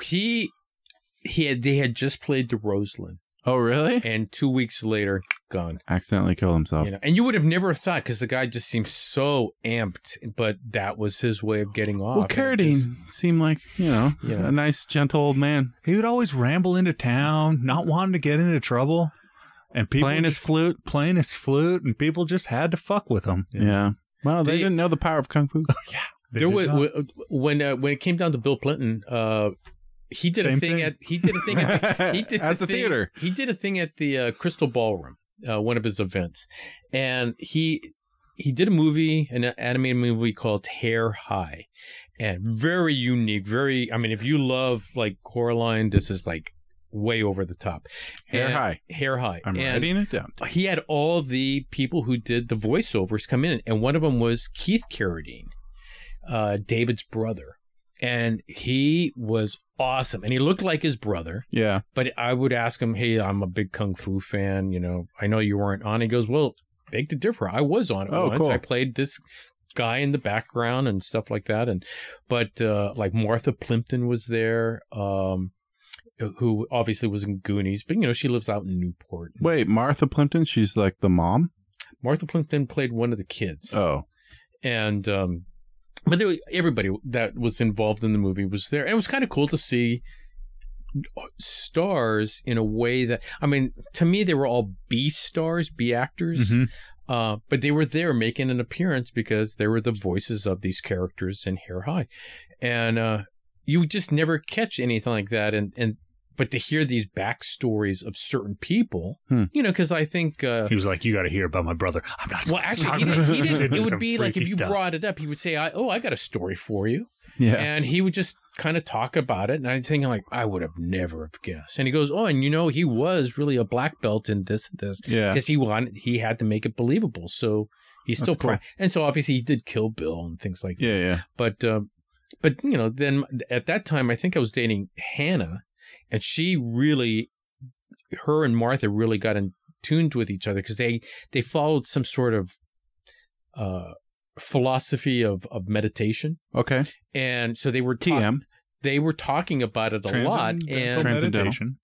They had just played the Roseland. Oh, really? And 2 weeks later, gone. Accidentally killed himself. And you would have never thought, because the guy just seemed so amped, but that was his way of getting off. Well, Carradine seemed like, a nice, gentle old man. He would always ramble into town, not wanting to get into trouble. And people playing his flute, and people just had to fuck with him. Yeah. Well, they didn't know the power of kung fu. Yeah. There was when it came down to Bill Clinton, he did a thing at the theater. He did a thing at the Crystal Ballroom, one of his events, and he did an animated movie called Hair High, and very unique. If you love like Coraline, this is like way over the top. Hair High. I'm writing it down. He had all the people who did the voiceovers come in, and one of them was Keith Carradine, David's brother. And he was awesome. And he looked like his brother. Yeah. But I would ask him, hey, I'm a big Kung Fu fan. I know you weren't on. He goes, well, beg to differ. I was on it once. Cool. I played this guy in the background and stuff like that. But like Martha Plimpton was there. who obviously was in Goonies, but she lives out in Newport. Wait, Martha Plimpton? She's like the mom? Martha Plimpton played one of the kids. Oh. And, but everybody that was involved in the movie was there. And it was kind of cool to see stars in a way that, to me, they were all B stars, B actors. Mm-hmm. But they were there making an appearance because they were the voices of these characters in Hair High. And you just never catch anything like that. But to hear these backstories of certain people, because I think... he was like, you got to hear about my brother. I'm not... Well, actually, he didn't. It would be like if you brought it up, he would say, I got a story for you. Yeah. And he would just kind of talk about it. And I'm thinking like, I would have never have guessed. And he goes, and he was really a black belt in this. Yeah. Because he had to make it believable. So he's still cool. And so obviously he did Kill Bill and things like that. Yeah. But then at that time, I think I was dating Hannah. And her and Martha really got in tuned with each other because they followed some sort of philosophy of meditation. Okay. And so they were they were talking about it a lot. And meditation.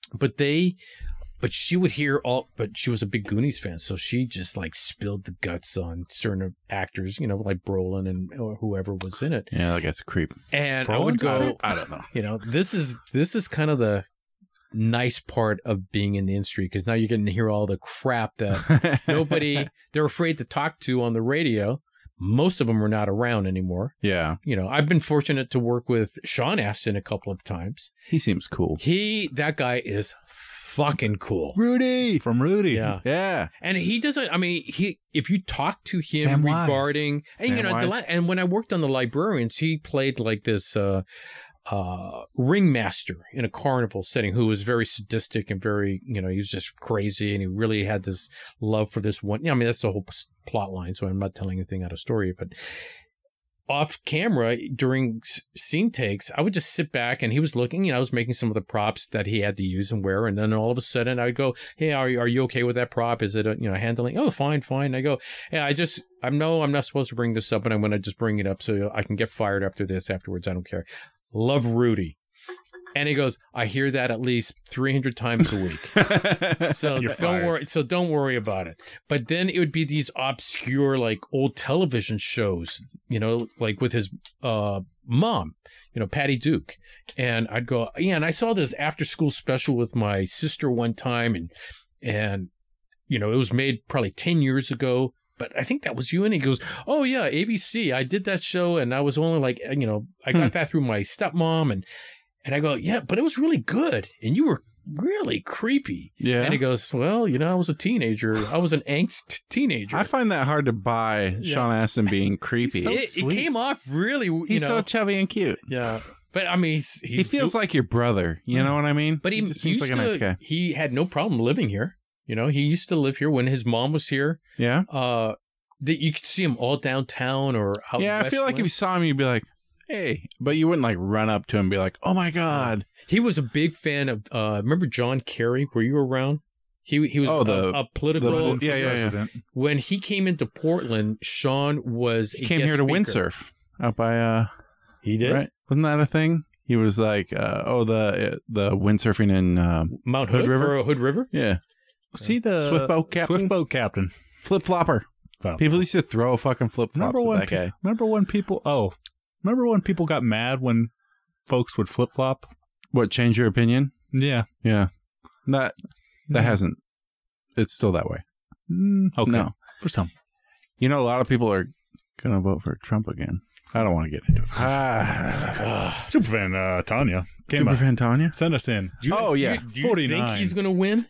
But she would hear but she was a big Goonies fan, so she just like spilled the guts on certain actors, like Brolin or whoever was in it. Yeah, that guy's a creep. And Brolin? I would go, I don't know. This is kind of the nice part of being in the industry because now you're getting to hear all the crap that they're afraid to talk to on the radio. Most of them are not around anymore. Yeah. I've been fortunate to work with Sean Astin a couple of times. He seems cool. That guy is fucking cool. Rudy from Rudy. Yeah. And he doesn't, if you talk to him Sam regarding, Wise. and when I worked on The Librarians, he played like this ringmaster in a carnival setting who was very sadistic and very, he was just crazy. And he really had this love for this one. That's the whole plot line. So I'm not telling anything out of story, but off camera during scene takes, I would just sit back and he was looking, I was making some of the props that he had to use and wear. And then all of a sudden I would go, hey, are you okay with that prop? Is it, handling? Oh, fine. I go, yeah, I'm not supposed to bring this up, but I'm going to just bring it up so I can get fired after this afterwards. I don't care. Love Rudy. And he goes, I hear that at least 300 times a week. So don't worry about it. But then it would be these obscure, like old television shows, like with his mom, Patty Duke. And I'd go, yeah, and I saw this after school special with my sister one time. And it was made probably 10 years ago. But I think that was you. And he goes, oh, yeah, ABC. I did that show. And I was only like, I got that through my stepmom. And I go, yeah, but it was really good. And you were really creepy. Yeah. And he goes, well, I was a teenager. I was an angst teenager. I find that hard to buy, Sean Astin being creepy. It came off really, He's so chubby and cute. Yeah. But he feels like your brother. You know what I mean? But he just seems like a nice guy. He had no problem living here. He used to live here when his mom was here. Yeah. That you could see him all downtown or out. Yeah, I feel like if you saw him, you'd be like, hey, but you wouldn't like run up to him and be like, oh my God. He was a big fan of, remember John Kerry? Were you around? He was a political president. When he came into Portland, Sean was he came here to windsurf out by he did? Right? Wasn't that a thing? He was like the windsurfing in Mount Hood River? Or Hood River? Yeah. See the Swift boat captain. Flip flopper. People used to throw fucking flip flops at that guy. Remember when people got mad when folks would flip flop? What, change your opinion? Yeah. Yeah. That hasn't. It's still that way. Okay. No. For some. A lot of people are going to vote for Trump again. I don't want to get into it. Superfan Tanya. Superfan Tanya? Send us in. Do you 49. think he's going to win?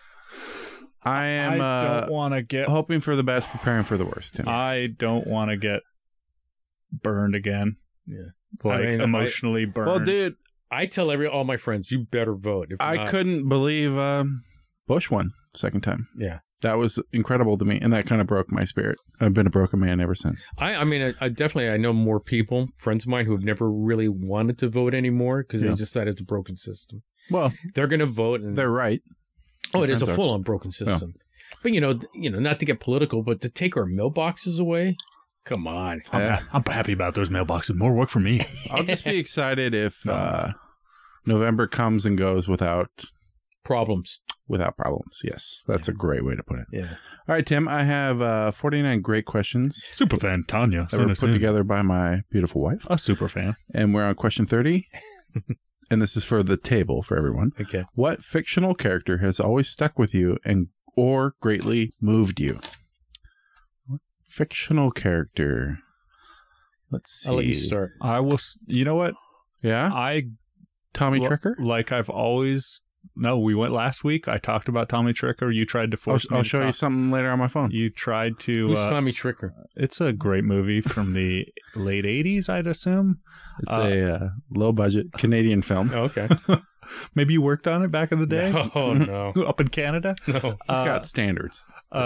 I don't want to get hoping for the best, preparing for the worst. Tim. I don't want to get burned again. Yeah, emotionally burned. Well, dude, I tell all my friends, you better vote. If I couldn't believe Bush won second time. Yeah, that was incredible to me, and that kind of broke my spirit. I've been a broken man ever since. I know more people, friends of mine, who have never really wanted to vote anymore because they just thought it's a broken system. Well, they're going to vote, and they're right. Oh, it is a full-on broken system. Yeah. But, not to get political, but to take our mailboxes away, come on. I'm happy about those mailboxes. More work for me. I'll just be excited if November comes and goes without Problems. problems. Yes, that's a great way to put it. Yeah. All right, Tim, I have 49 great questions Superfan Tanya that were put together by my beautiful wife. A superfan. And we're on question 30. And this is for the table for everyone. Okay. What fictional character has always stuck with you or greatly moved you? What fictional character? Let's see. I'll let you start. I will. You know what? Yeah? Tommy Tricker? Like I've always. No, we went last week. I talked about Tommy Tricker. You tried to force me. I'll show you something later on my phone. You tried to. Who's Tommy Tricker? It's a great movie from the late 80s, I'd assume. It's a low-budget Canadian film. Oh, okay. Maybe you worked on it back in the day? Oh, no. Up in Canada? No. He's got standards.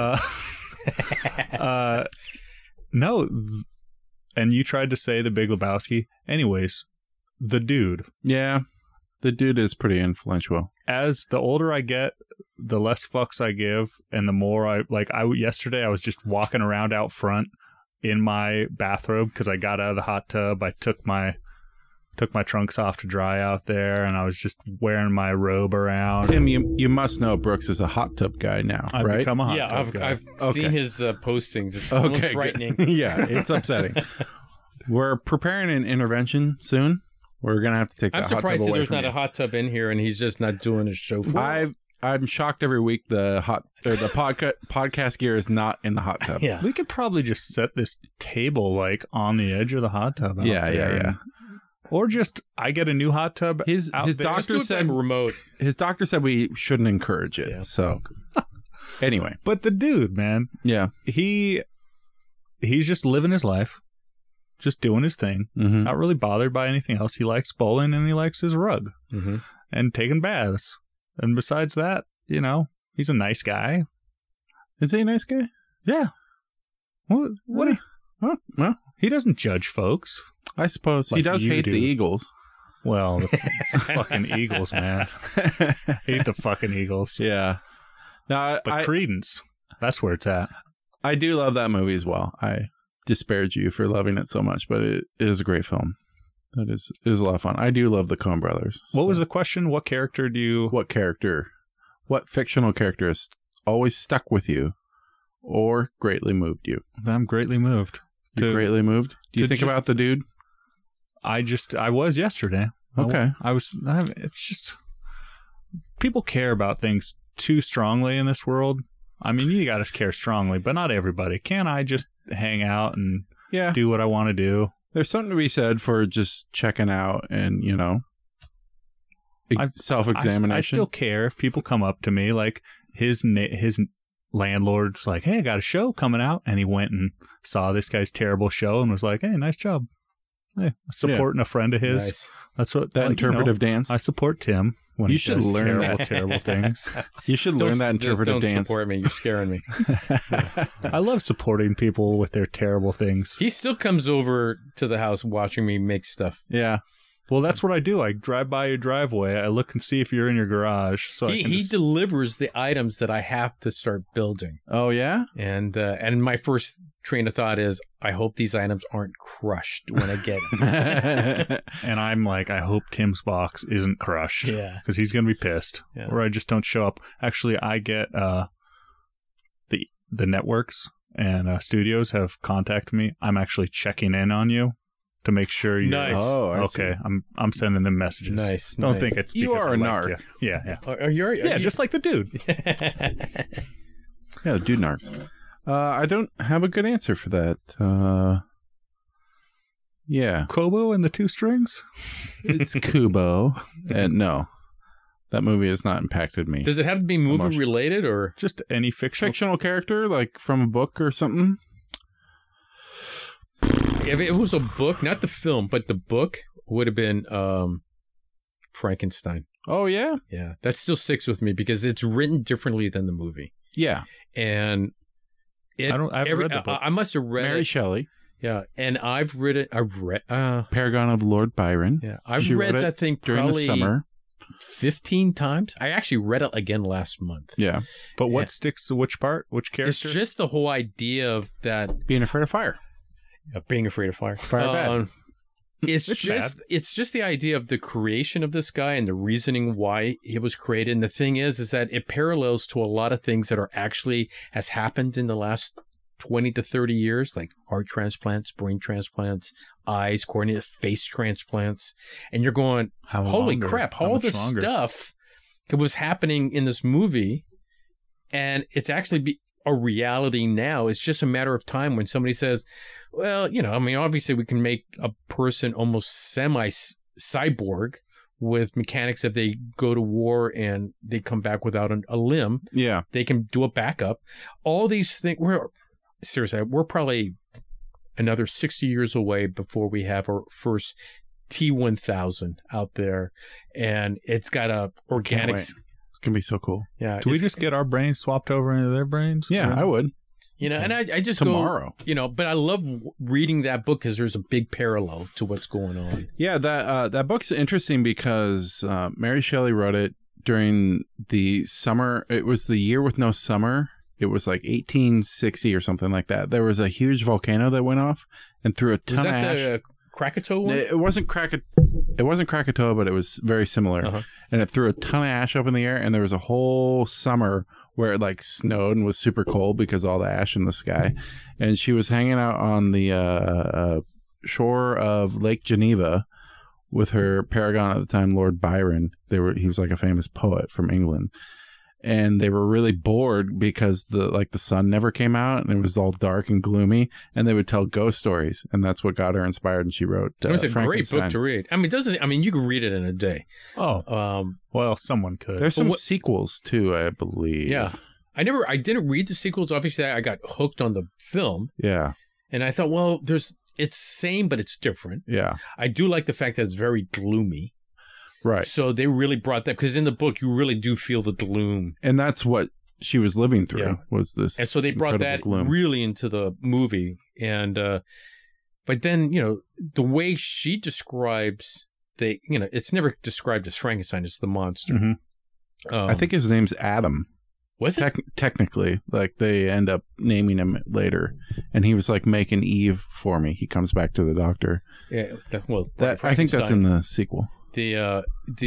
No. And you tried to say The Big Lebowski. Anyways, The Dude. Yeah. The Dude is pretty influential. As the older I get, the less fucks I give, and the more yesterday I was just walking around out front in my bathrobe because I got out of the hot tub. I took my trunks off to dry out there, and I was just wearing my robe around. Tim, you must know Brooks is a hot tub guy now, I've right? become a hot tub guy. I've seen his postings. It's almost frightening. Yeah, it's upsetting. We're preparing an intervention soon. We're going to have to take I'm the hot tub surprised that away there's from not you. a hot tub in here, and he's just not doing his show for us. I'm shocked every week the podcast gear is not in the hot tub. Yeah. We could probably just set this table like on the edge of the hot tub. Out there. Yeah. Or just I get a new hot tub. His doctor said remote. His doctor said we shouldn't encourage it. Yeah. So anyway, but the dude, man, yeah, he's just living his life, just doing his thing, mm-hmm. not really bothered by anything else. He likes bowling and he likes his rug and taking baths. And besides that, he's a nice guy. Is he a nice guy? Yeah. What? Well, he doesn't judge folks. I suppose like he does hate the Eagles. Well, the fucking Eagles, man. Hate the fucking Eagles. Yeah. No, but Credence, that's where it's at. I do love that movie as well. I disparage you for loving it so much, but it is a great film. It is a lot of fun. I do love the Coen Brothers. What was the question? What character what fictional character has always stuck with you or greatly moved you? I'm greatly moved. Greatly moved? Do you think about the dude? I was yesterday. Okay. It's just, people care about things too strongly in this world. I mean, you got to care strongly, but not everybody. Can't I just hang out and do what I want to do? There's something to be said for just checking out and, self-examination. I still care if people come up to me, like his landlord's like, hey, I got a show coming out. And he went and saw this guy's terrible show and was like, hey, nice job. Hey, supporting a friend of his. Nice. That's what that interpretive dance. I support Tim when he does terrible things. You should learn that interpretive dance. Don't support me. You're scaring me. I love supporting people with their terrible things. He still comes over to the house watching me make stuff. Yeah. Well, that's what I do. I drive by your driveway. I look and see if you're in your garage. So he delivers the items that I have to start building. Oh yeah, and my first train of thought is, I hope these items aren't crushed when I get them. And I'm like, I hope Tim's box isn't crushed. Yeah, because he's gonna be pissed, or I just don't show up. Actually, I get the networks and studios have contacted me. I'm actually checking in on you to make sure you're nice. Oh, okay. I'm sending them messages. Nice. Don't think it's you are a narc. You. Yeah. Are you? Just like the dude. Yeah, the dude narcs. I don't have a good answer for that. Yeah, Kobo and the Two Strings. It's Kubo. And no, that movie has not impacted me. Does it have to be movie related or just any fictional character, like from a book or something? If it was a book, not the film, but the book would have been Frankenstein. Oh, yeah? Yeah. That still sticks with me because it's written differently than the movie. Yeah. And I haven't read the book. I must have read Mary Shelley. Yeah. And I've read Paragon of Lord Byron. Yeah. I've read that thing during the summer 15 times. I actually read it again last month. Yeah. But what sticks to which part? Which character? It's just the whole idea of that. Being afraid of fire. Being afraid of fire. Fire bad. it's just the idea of the creation of this guy and the reasoning why it was created. And the thing is that it parallels to a lot of things that are actually has happened in the last 20 to 30 years, like heart transplants, brain transplants, eyes, cornea, face transplants. And you're going, holy crap, all this stuff that was happening in this movie. And it's actually a reality now. It's just a matter of time when somebody says, well, obviously we can make a person almost semi-cyborg with mechanics if they go to war and they come back without a limb. Yeah. They can do a backup. All these things, we're probably another 60 years away before we have our first T-1000 out there. And it's got a organic... It's going to be so cool. Yeah. Do we just get our brains swapped over into their brains? Yeah, I would. And I just tomorrow. But I love reading that book because there's a big parallel to what's going on. Yeah, that book's interesting because Mary Shelley wrote it during the summer. It was the year with no summer. It was like 1860 or something like that. There was a huge volcano that went off and threw a ton of ash. Was that the Krakatoa one? It wasn't Krakatoa, but it was very similar. Uh-huh. And it threw a ton of ash up in the air, and there was a whole summer where it like snowed and was super cold because of all the ash in the sky. And she was hanging out on the shore of Lake Geneva with her paragon at the time, Lord Byron. He was like a famous poet from England. And they were really bored because the sun never came out and it was all dark and gloomy, and they would tell ghost stories, and that's what got her inspired. And she wrote it was a great book to read. I mean, you could read it in a day. Oh, well, someone could. There's some sequels too, I believe. Yeah, I didn't read the sequels. Obviously, I got hooked on the film. Yeah, and I thought, well, it's same, but it's different. Yeah, I do like the fact that it's very gloomy. Right. So they really brought that, because in the book you really do feel the gloom, and that's what she was living through. Was this? And so they brought that gloom really into the movie, and but then the way she describes it's never described as Frankenstein; it's the monster. Mm-hmm. I think his name's Adam. Was it? Technically, like they end up naming him later, and he was like making Eve for me. He comes back to the doctor. Yeah. I think that's in the sequel. But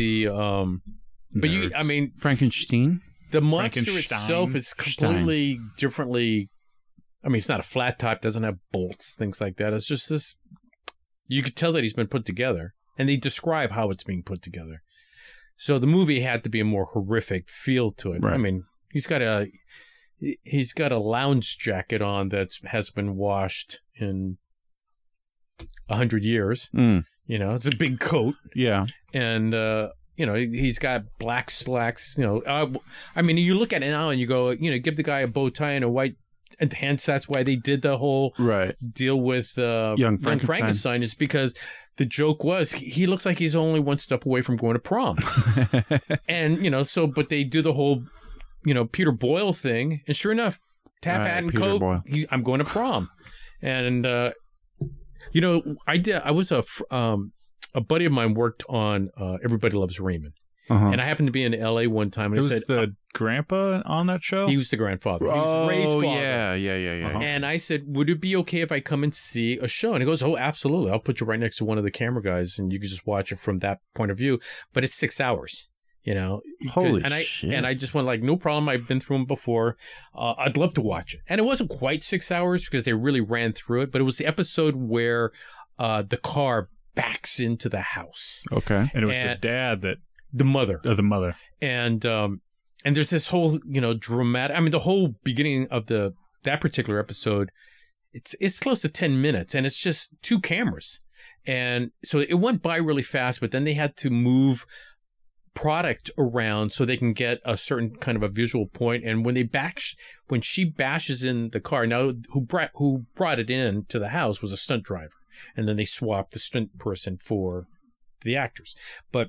Frankenstein. The monster itself is completely differently. I mean, it's not a flat top, doesn't have bolts, things like that. It's just this. You could tell that he's been put together, and they describe how it's being put together. So the movie had to be a more horrific feel to it. Right. I mean, he's got a lounge jacket on that has been washed in 100 years. It's a big coat. Yeah. And, he's got black slacks. I mean, you look at it now and you go, give the guy a bow tie and a white, and hence that's why they did the whole deal with Young Frankenstein, is because the joke was he looks like he's only one step away from going to prom. And, but they do the whole, Peter Boyle thing. And sure enough, hat and coat, I'm going to prom. And, I was a buddy of mine worked on Everybody Loves Raymond. Uh-huh. And I happened to be in LA one time, and it was the grandpa on that show? He was the grandfather. He was Ray's father. Yeah. Uh-huh. And I said, would it be okay if I come and see a show? And he goes, oh, absolutely. I'll put you right next to one of the camera guys, and you can just watch it from that point of view. But it's 6 hours, Holy shit. And I just went like, no problem. I've been through them before. I'd love to watch it. And it wasn't quite 6 hours because they really ran through it. But it was the episode where the car backs into the house. Okay. And it was the dad that... The mother. The mother. And there's this whole, dramatic... I mean, the whole beginning of that particular episode, it's close to 10 minutes, and it's just two cameras. And so it went by really fast, but then they had to move product around so they can get a certain kind of a visual point. And when she bashes in the car, now who brought it in to the house was a stunt driver. And then they swapped the stunt person for the actors. But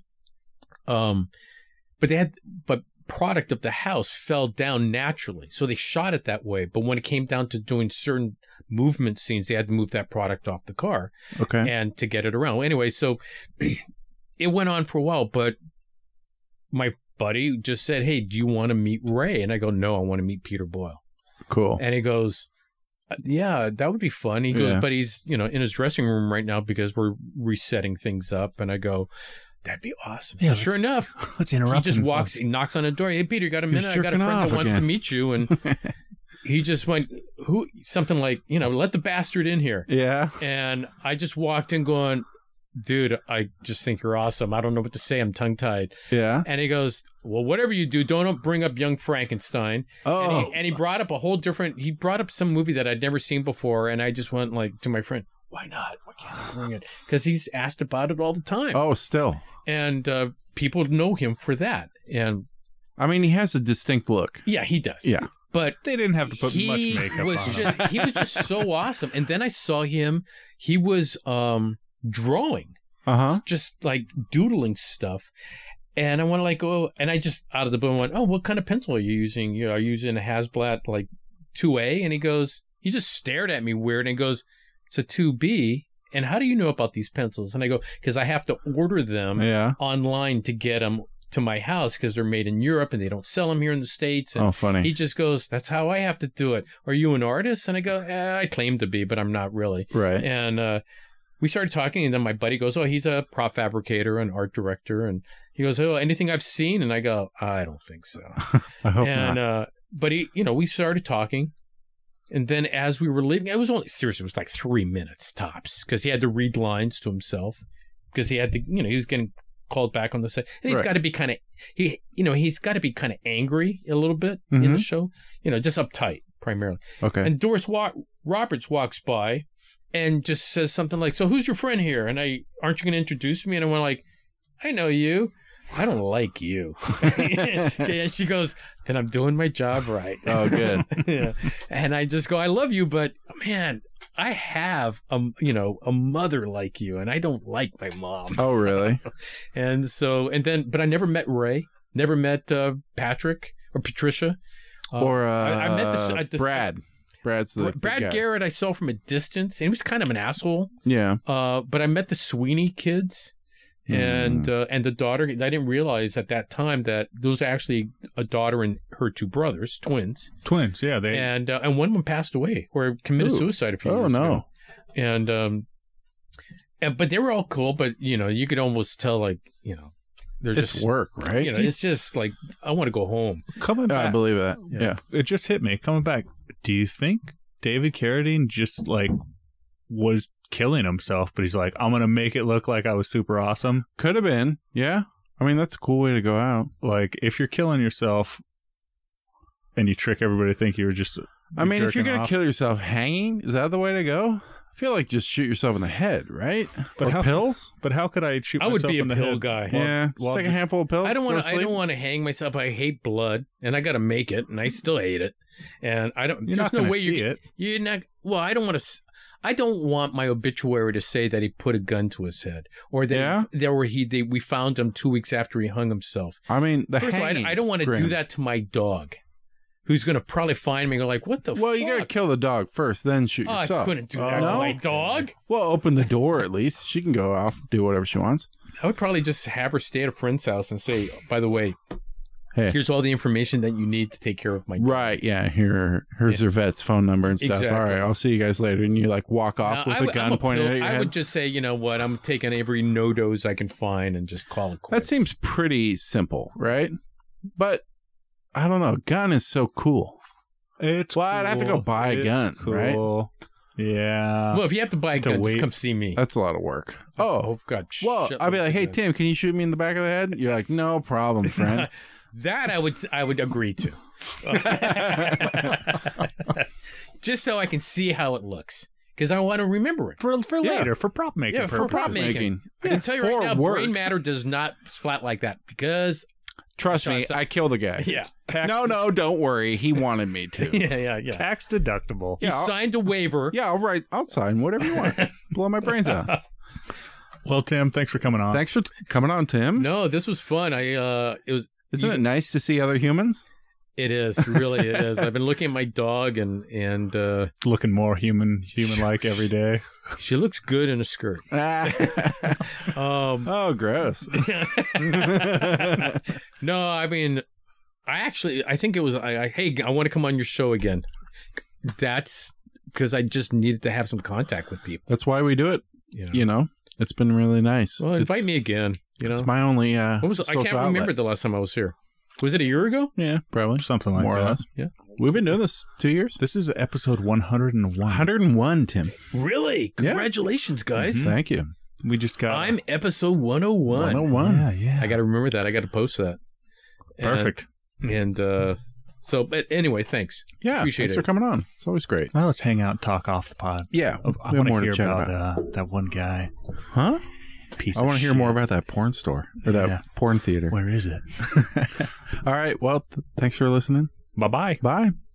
product of the house fell down naturally. So they shot it that way. But when it came down to doing certain movement scenes, they had to move that product off the car. Okay. And to get it around. Anyway, so it went on for a while, but my buddy just said, hey, do you want to meet Ray? And I go, no, I want to meet Peter Boyle. Cool. And he goes, Yeah, that would be fun. He goes, Yeah. but he's, in his dressing room right now because we're resetting things up. And I go, that'd be awesome. Yeah, Sure enough, Let's he interrupt. just him. walks, he knocks on the door. Hey, Peter, you got a minute? I got a jerking friend off that wants to again. meet you. And he just went, something like, let the bastard in here. Yeah. And I just walked in going, dude, I just think you're awesome. I don't know what to say. I'm tongue-tied. Yeah. And he goes, well, whatever you do, don't bring up Young Frankenstein. Oh. And he brought up he brought up some movie that I'd never seen before. And I just went to my friend, why not? Why can't I bring it? Because he's asked about it all the time. Oh, still. And people know him for that. And I mean, he has a distinct look. yeah, he does. Yeah. But They didn't have to put much makeup on him. he was just so awesome. And then I saw him. He was drawing. Uh-huh. Just like doodling stuff. And I want to go, and I just out of the blue went, oh, what kind of pencil are you using? Are you using a Hasblat 2A? And he just stared at me weird and goes, it's a 2B. And how do you know about these pencils? And I go, because I have to order them online to get them to my house because they're made in Europe and they don't sell them here in the States. And oh, funny. he just goes, that's how I have to do it. Are you an artist? And I go, I claim to be, but I'm not really. Right. And we started talking, and then my buddy goes, oh, he's a prop fabricator and art director. And he goes, oh, anything I've seen? And I go, I don't think so. I hope And not. but he, we started talking. And then as we were leaving, it was 3 minutes tops because he had to read lines to himself because he had to, he was getting called back on the set. And he's Right. got to be kind of, he's got to be kind of angry a little bit in the show, just uptight primarily. Okay. And Doris Roberts walks by and just says something like, so who's your friend here? And aren't you going to introduce me? And I went like, I know you. I don't like you. And she goes, then I'm doing my job right. Oh, good. Yeah. And I just go, I love you, but man, I have a mother like you, and I don't like my mom. Oh, really? But I never met Ray, never met Patrick or Patricia. Or I met Brad. Brad's the Brad guy. Garrett I saw from a distance, and he was kind of an asshole. Yeah. But I met the Sweeney kids and the daughter. I didn't realize at that time that those are actually a daughter and her two brothers, twins. Twins, yeah. They And one of them passed away or committed suicide a few years ago. And but they were all cool, but you could almost tell they're It's just work, right? it's just like I want to go home. coming back. I believe that. Yeah. It just hit me. Coming back. Do you think David Carradine just was killing himself, but he's like, I'm going to make it look like I was super awesome? Could have been. Yeah. I mean, that's a cool way to go out. Like, if you're killing yourself and you trick everybody to think you were just. I mean, if you're going to off. kill yourself hanging, is that the way to go? I feel like just shoot yourself in the head, right? But Or how- pills? But how could I shoot I would myself be a in the pill head? guy. Yeah. Just take a handful of pills. I don't go want to to. I don't sleep. want to hang myself. I hate blood, and I got to make it, and I still hate it. And I don't. You're there's not no gonna way see it. You're not. Well, I don't want to. I don't want my obituary to say that he put a gun to his head, or that we found him 2 weeks after he hung himself. I mean, the First of all, I don't want to do that to my dog, who's going to probably find me and go like, "What the?" Well, fuck? you got to kill the dog first, then shoot Oh, yourself. I couldn't do that to No? my dog. Well, open the door at least. She can go off, do whatever she wants. I would probably just have her stay at a friend's house and say, "By the way, Hey. here's all the information that you need to take care of my dog." Right, yeah. Here's her vet's phone number and stuff. Exactly. All right, I'll see you guys later. And you walk off Now, with a gun pointed at your I head. would just say, you know what? I'm taking every no-dose I can find and just call it That quits. seems pretty simple, right? But I don't know. Gun is so cool. It's Well, I'd have to go cool. buy a It's gun, right? cool. Yeah. Well, if you have to buy a To gun, wait. just come see me. That's a lot of work. Oh, God. well, shut I'd be up like, with hey, that. Tim, can you shoot me in the back of the head? You're like, no problem, friend. That I would agree to. Just so I can see how it looks. Because I want to remember it. for Yeah. later, for prop making Yeah, for purposes. prop making. I Yeah, can tell you for right now, work. brain matter does not splat like that because... Trust me, Shots- I killed a guy. Yeah. Tax, No, don't worry. He wanted me to. Yeah. Tax deductible. He signed a waiver. Yeah, I'll sign whatever you want. Blow my brains out. Well, Tim, thanks for coming on. Thanks for coming on, Tim. No, this was fun. Isn't it nice to see other humans? It is, really it is. I've been looking at my dog and Looking more human-like every day. she looks good in a skirt. Oh, gross. No, I mean, I think it was, hey, I want to come on your show again. That's because I just needed to have some contact with people. That's why we do it. It's been really nice. Well, invite me again. It's my only. I can't remember the last time I was here. Was it a year ago? Yeah, probably something like more that. or less. Yeah, we've been doing this 2 years. This is episode 101. 101, Tim. Really? Congratulations, guys! Mm-hmm. Thank you. We just got. I'm episode 101. 101. Yeah. I got to remember that. I got to post that. Perfect. But anyway, thanks. Yeah, Appreciate thanks it. for coming on. It's always great. Now let's hang out and talk off the pod. Yeah, I want to hear about that one guy. Huh? Piece I of want to hear shit. more about that porn store or that porn theater. Where is it? All right. Well, thanks for listening. Bye-bye. Bye.